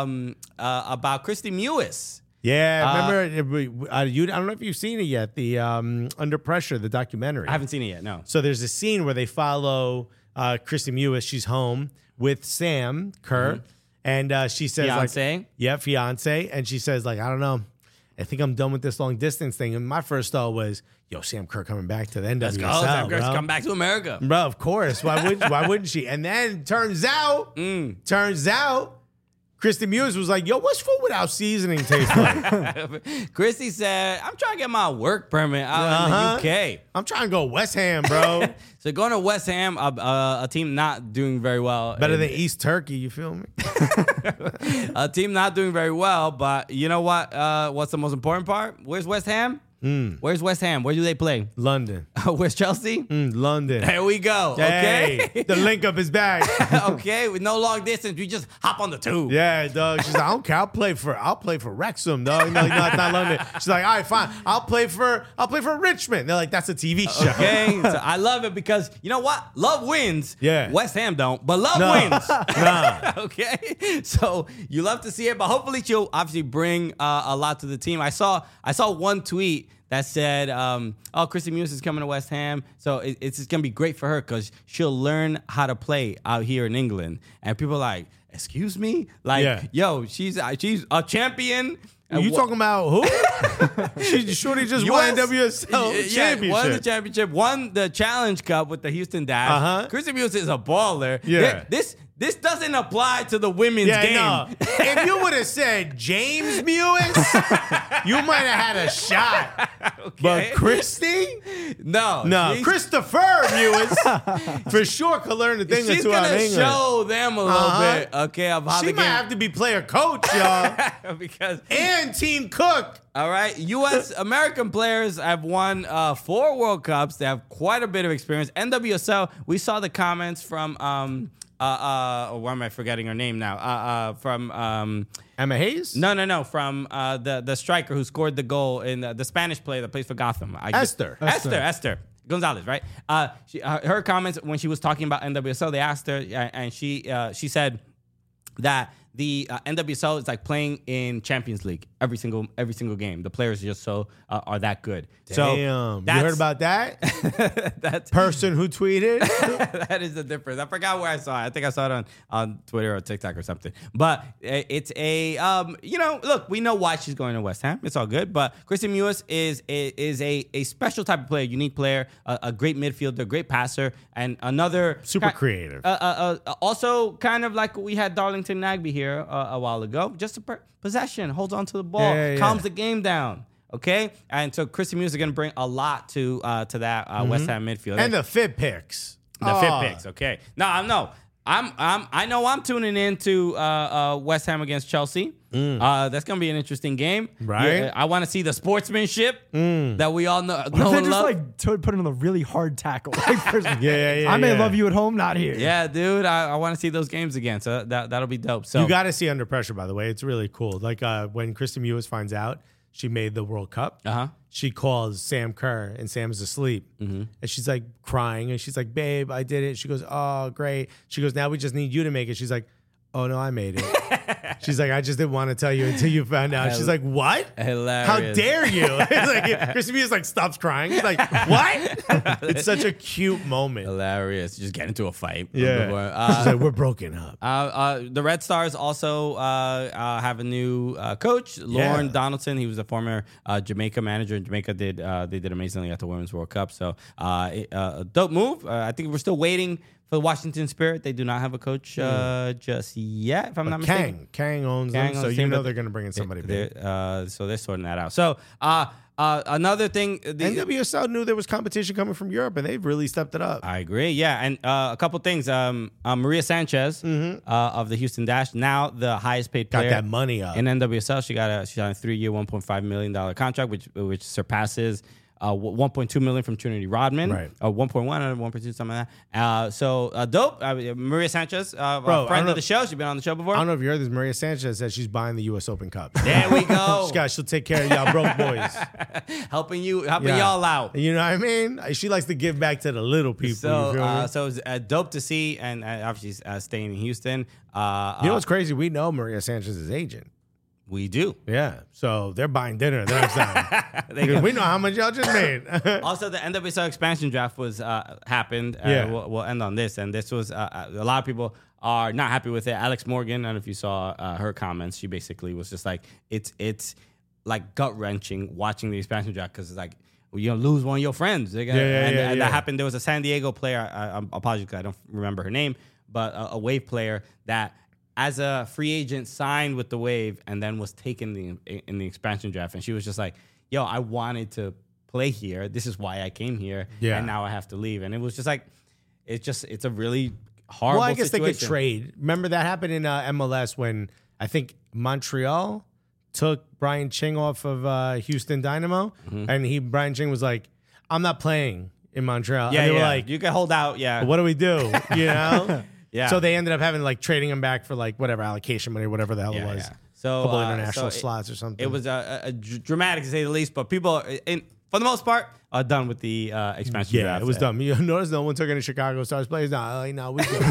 [SPEAKER 4] about Christy Mewis.
[SPEAKER 3] Yeah, remember, I don't know if you've seen it yet, the Under Pressure, the documentary.
[SPEAKER 4] I haven't seen it yet, no.
[SPEAKER 3] So there's a scene where they follow Christy Mewis. She's home with Sam Kerr, and she says,
[SPEAKER 4] fiance?
[SPEAKER 3] Fiance. And she says, like, I don't know, I think I'm done with this long distance thing. And my first thought was, yo, Sam Kerr coming back to the NWSL.
[SPEAKER 4] Let's go, Sam Kerr's come back to America.
[SPEAKER 3] Bro, of course. Why wouldn't she? And then turns out, Christy Mewis was like, yo, what's food without seasoning taste like?
[SPEAKER 4] Christy said, I'm trying to get my work permit out in the UK.
[SPEAKER 3] I'm trying to go West Ham, bro.
[SPEAKER 4] So going to West Ham, a team not doing very well.
[SPEAKER 3] Better than East Turkey, you feel me?
[SPEAKER 4] A team not doing very well, but you know what? What's the most important part? Where's West Ham? Where's West Ham? Where do they play?
[SPEAKER 3] London.
[SPEAKER 4] Where's Chelsea?
[SPEAKER 3] London.
[SPEAKER 4] There we go. Okay.
[SPEAKER 3] Hey, the link up is back.
[SPEAKER 4] Okay, with no long distance, we just hop on the tube.
[SPEAKER 3] Yeah, dog. She's like, I don't care. I'll play for Wrexham, dog. No, it's not London. She's like, all right, fine. I'll play for Richmond. They're like, that's a TV show.
[SPEAKER 4] Okay. So I love it because you know what? Love wins.
[SPEAKER 3] Yeah.
[SPEAKER 4] West Ham don't, but love wins. Okay. So you love to see it, but hopefully she'll obviously bring a lot to the team. I saw one tweet that said, Christy Mewis is coming to West Ham. So it's just going to be great for her because she'll learn how to play out here in England. And people are like, excuse me? Like, yo, she's a champion.
[SPEAKER 3] You talking about who? Shorty just won NWSL championship.
[SPEAKER 4] Won the championship, won the Challenge Cup with the Houston Dash. Christy Mewis is a baller.
[SPEAKER 3] Yeah.
[SPEAKER 4] This doesn't apply to the women's game.
[SPEAKER 3] No. If you would have said James Mewis, you might have had a shot. Okay. But Christy?
[SPEAKER 4] No.
[SPEAKER 3] Christopher Mewis for sure could learn the thing or two out of England.
[SPEAKER 4] She's going to show them a little bit, okay, of how
[SPEAKER 3] she might have to be player coach, y'all. And team cook.
[SPEAKER 4] All right. U.S. American players have won 4 World Cups. They have quite a bit of experience. NWSL, we saw the comments from... why am I forgetting her name now? From
[SPEAKER 3] Emma Hayes?
[SPEAKER 4] No. From the striker who scored the goal in the Spanish player that plays for Gotham.
[SPEAKER 3] Esther
[SPEAKER 4] Gonzalez, right? Her comments when she was talking about NWSL, they asked her, and she said that the NWSL is like playing in Champions League every single game. The players just are that good.
[SPEAKER 3] Damn.
[SPEAKER 4] So
[SPEAKER 3] you heard about that?
[SPEAKER 4] That
[SPEAKER 3] person who tweeted?
[SPEAKER 4] That is the difference. I forgot where I saw it. I think I saw it on Twitter or TikTok or something. But it's a look, we know why she's going to West Ham. It's all good. But Christy Mewis is a special type of player, unique player, a great midfielder, great passer, and another
[SPEAKER 3] super creative.
[SPEAKER 4] Also, kind of like we had Darlington Nagbe here a while ago. Just a possession, holds on to the ball, calms the game down. Okay, and so Christy Mewis is going to bring a lot to that West Ham midfield
[SPEAKER 3] and the fit picks.
[SPEAKER 4] Okay, I know I'm tuning into West Ham against Chelsea. That's gonna be an interesting game,
[SPEAKER 3] Right?
[SPEAKER 4] Yeah, I want to see the sportsmanship that we all know.
[SPEAKER 6] What if they just like put in a really hard tackle? Like,
[SPEAKER 3] Yeah.
[SPEAKER 6] I may love you at home, not here.
[SPEAKER 4] Yeah, dude, I want to see those games again. So that'll be dope. So
[SPEAKER 3] You got to see Under Pressure, by the way. It's really cool. Like when Kristen Mewis finds out she made the World Cup, she calls Sam Kerr, and Sam's asleep. And she's like crying, and she's like, babe, I did it. She goes, oh, great. She goes, now we just need you to make it. She's like, oh, no, I made it. She's like, I just didn't want to tell you until you found out. She's like, what?
[SPEAKER 4] Hilarious.
[SPEAKER 3] How dare you? It's like, Kristen Mewis like stops crying. He's like, what? It's such a cute moment.
[SPEAKER 4] Hilarious. Just get into a fight.
[SPEAKER 3] Yeah. She's like, we're broken up.
[SPEAKER 4] The Red Stars also have a new coach, Lauren Donaldson. He was a former Jamaica manager, and Jamaica they did amazingly at the Women's World Cup. So a dope move. I think we're still waiting for the Washington Spirit. They do not have a coach just yet, if I'm not mistaken.
[SPEAKER 3] Kang owns them, so you know they're going to bring in somebody big.
[SPEAKER 4] So they're sorting that out. So another thing,
[SPEAKER 3] NWSL knew there was competition coming from Europe, and they've really stepped it up.
[SPEAKER 4] I agree. Yeah, and a couple things. Maria Sanchez of the Houston Dash, now the highest paid player,
[SPEAKER 3] Got that money up
[SPEAKER 4] in NWSL. She's on a 3-year, $1.5 million contract, which surpasses 1.2 million from Trinity Rodman,
[SPEAKER 3] right?
[SPEAKER 4] 1.1 or 1.2, something like that. So dope. Maria Sanchez, friend of the show. She's been on the show before.
[SPEAKER 3] I don't know if you heard this. Maria Sanchez says she's buying the U.S. Open Cup.
[SPEAKER 4] There we go.
[SPEAKER 3] She'll take care of y'all broke boys,
[SPEAKER 4] helping y'all out.
[SPEAKER 3] You know what I mean? She likes to give back to the little people.
[SPEAKER 4] So it's dope to see, and obviously staying in Houston.
[SPEAKER 3] You know what's crazy? We know Maria Sanchez's agent.
[SPEAKER 4] We do.
[SPEAKER 3] Yeah. So they're buying dinner the next time. We know how much y'all just made.
[SPEAKER 4] Also, the NWSL expansion draft was happened. We'll end on this. And this was a lot of people are not happy with it. Alex Morgan, I don't know if you saw her comments. She basically was just like, it's like gut-wrenching watching the expansion draft because it's like, you're going to lose one of your friends. And that happened. There was a San Diego player. I apologize because I don't remember her name, but a Wave player that as a free agent signed with the Wave and then was taken in the expansion draft. And she was just like, yo, I wanted to play here. This is why I came here. Yeah. And now I have to leave. And it was just like, it's a really horrible situation.
[SPEAKER 3] Well, I guess they could trade. Remember that happened in MLS when I think Montreal took Brian Ching off of Houston Dynamo. And Brian Ching was like, I'm not playing in Montreal.
[SPEAKER 4] Yeah,
[SPEAKER 3] and they were
[SPEAKER 4] like, you can hold out. Yeah.
[SPEAKER 3] What do we do? You know?
[SPEAKER 4] Yeah.
[SPEAKER 3] So they ended up having trading him back for whatever allocation money, whatever the hell it was. Yeah.
[SPEAKER 4] So
[SPEAKER 3] a couple international slots or something.
[SPEAKER 4] It was dramatic to say the least, but people, for the most part, are done with the expansion draft.
[SPEAKER 3] It was dumb. You notice no one took any Chicago Stars players. No, we good.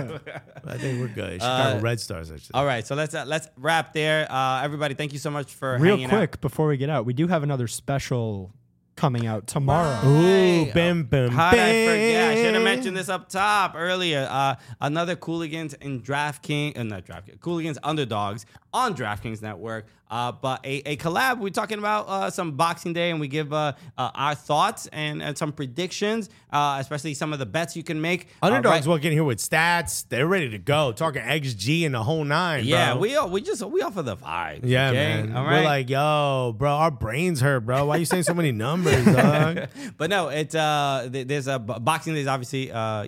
[SPEAKER 3] I think we're good. Chicago Red Stars, actually.
[SPEAKER 4] All right, so let's wrap there. Everybody, thank you so much for
[SPEAKER 6] hanging
[SPEAKER 4] out.
[SPEAKER 6] Real quick, before we get out, we do have another special coming out tomorrow.
[SPEAKER 3] Ooh, bim, bim,
[SPEAKER 4] How did I forget? I should have mentioned this up top earlier. Another Cooligans in Cooligans Underdogs on DraftKings Network. But a collab. We're talking about some Boxing Day, and we give our thoughts and some predictions, especially some of the bets you can make.
[SPEAKER 3] Underdogs walk in here with stats. They're ready to go. Talking XG and the whole nine.
[SPEAKER 4] Yeah,
[SPEAKER 3] bro.
[SPEAKER 4] we offer the vibe.
[SPEAKER 3] Yeah,
[SPEAKER 4] okay?
[SPEAKER 3] man.
[SPEAKER 4] All right?
[SPEAKER 3] We're like, yo, bro, our brains hurt, bro. Why are you saying so many numbers, dog?
[SPEAKER 4] But no, it's there's a Boxing Day is obviously a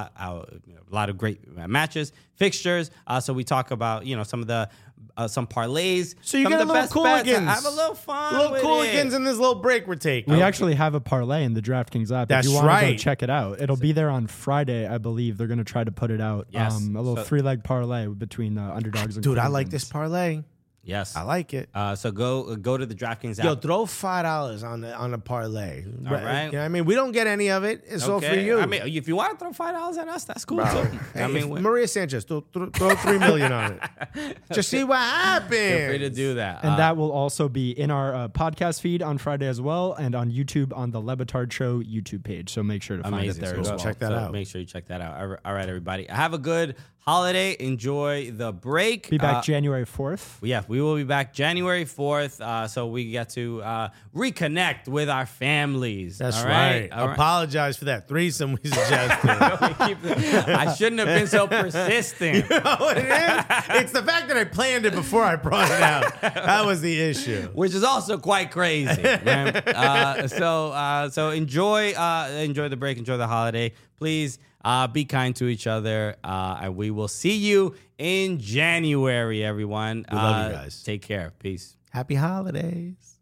[SPEAKER 4] lot of great matches, fixtures. So we talk about some of the some parlays.
[SPEAKER 3] So you
[SPEAKER 4] some
[SPEAKER 3] get
[SPEAKER 4] of
[SPEAKER 3] a
[SPEAKER 4] the
[SPEAKER 3] little
[SPEAKER 4] best bets.
[SPEAKER 3] Cooligans.
[SPEAKER 4] Have a little fun.
[SPEAKER 3] Little
[SPEAKER 4] with
[SPEAKER 3] Cooligans
[SPEAKER 4] it.
[SPEAKER 3] in this little break we're taking.
[SPEAKER 6] We actually have a parlay in the DraftKings app.
[SPEAKER 3] That's
[SPEAKER 6] if you want to go
[SPEAKER 3] right.
[SPEAKER 6] check it out. It'll be there on Friday, I believe. They're going to try to put it out.
[SPEAKER 4] Yes.
[SPEAKER 6] A little 3-leg parlay between Underdogs and
[SPEAKER 3] Dude, I
[SPEAKER 6] Cooligans.
[SPEAKER 3] like this parlay.
[SPEAKER 4] Yes,
[SPEAKER 3] I like it.
[SPEAKER 4] So go to the DraftKings app.
[SPEAKER 3] Yo, throw $5 on the parlay.
[SPEAKER 4] All right.
[SPEAKER 3] You know what I mean? We don't get any of it. It's all for you.
[SPEAKER 4] I mean, if you want to throw $5 at us, that's cool too.
[SPEAKER 3] I mean, Maria Sanchez, throw $3 million on it. Just see what happens.
[SPEAKER 4] Feel free to do that.
[SPEAKER 6] And that will also be in our podcast feed on Friday as well, and on YouTube on the Le Batard Show YouTube page. So make sure to find it there as well.
[SPEAKER 3] Check that out.
[SPEAKER 4] Make sure you check that out. All right, everybody. Have a good holiday. Enjoy the break.
[SPEAKER 6] Be back January 4th.
[SPEAKER 4] Yeah, we will be back January 4th. So we get to reconnect with our families.
[SPEAKER 3] That's
[SPEAKER 4] all
[SPEAKER 3] right.
[SPEAKER 4] All right.
[SPEAKER 3] Apologize for that threesome we suggested.
[SPEAKER 4] I shouldn't have been so persistent.
[SPEAKER 3] You know what it is? It's the fact that I planned it before I brought it out. That was the issue.
[SPEAKER 4] Which is also quite crazy, man. So enjoy the break, enjoy the holiday. Please Be kind to each other. And we will see you in January, everyone.
[SPEAKER 3] We love you guys.
[SPEAKER 4] Take care. Peace.
[SPEAKER 3] Happy holidays.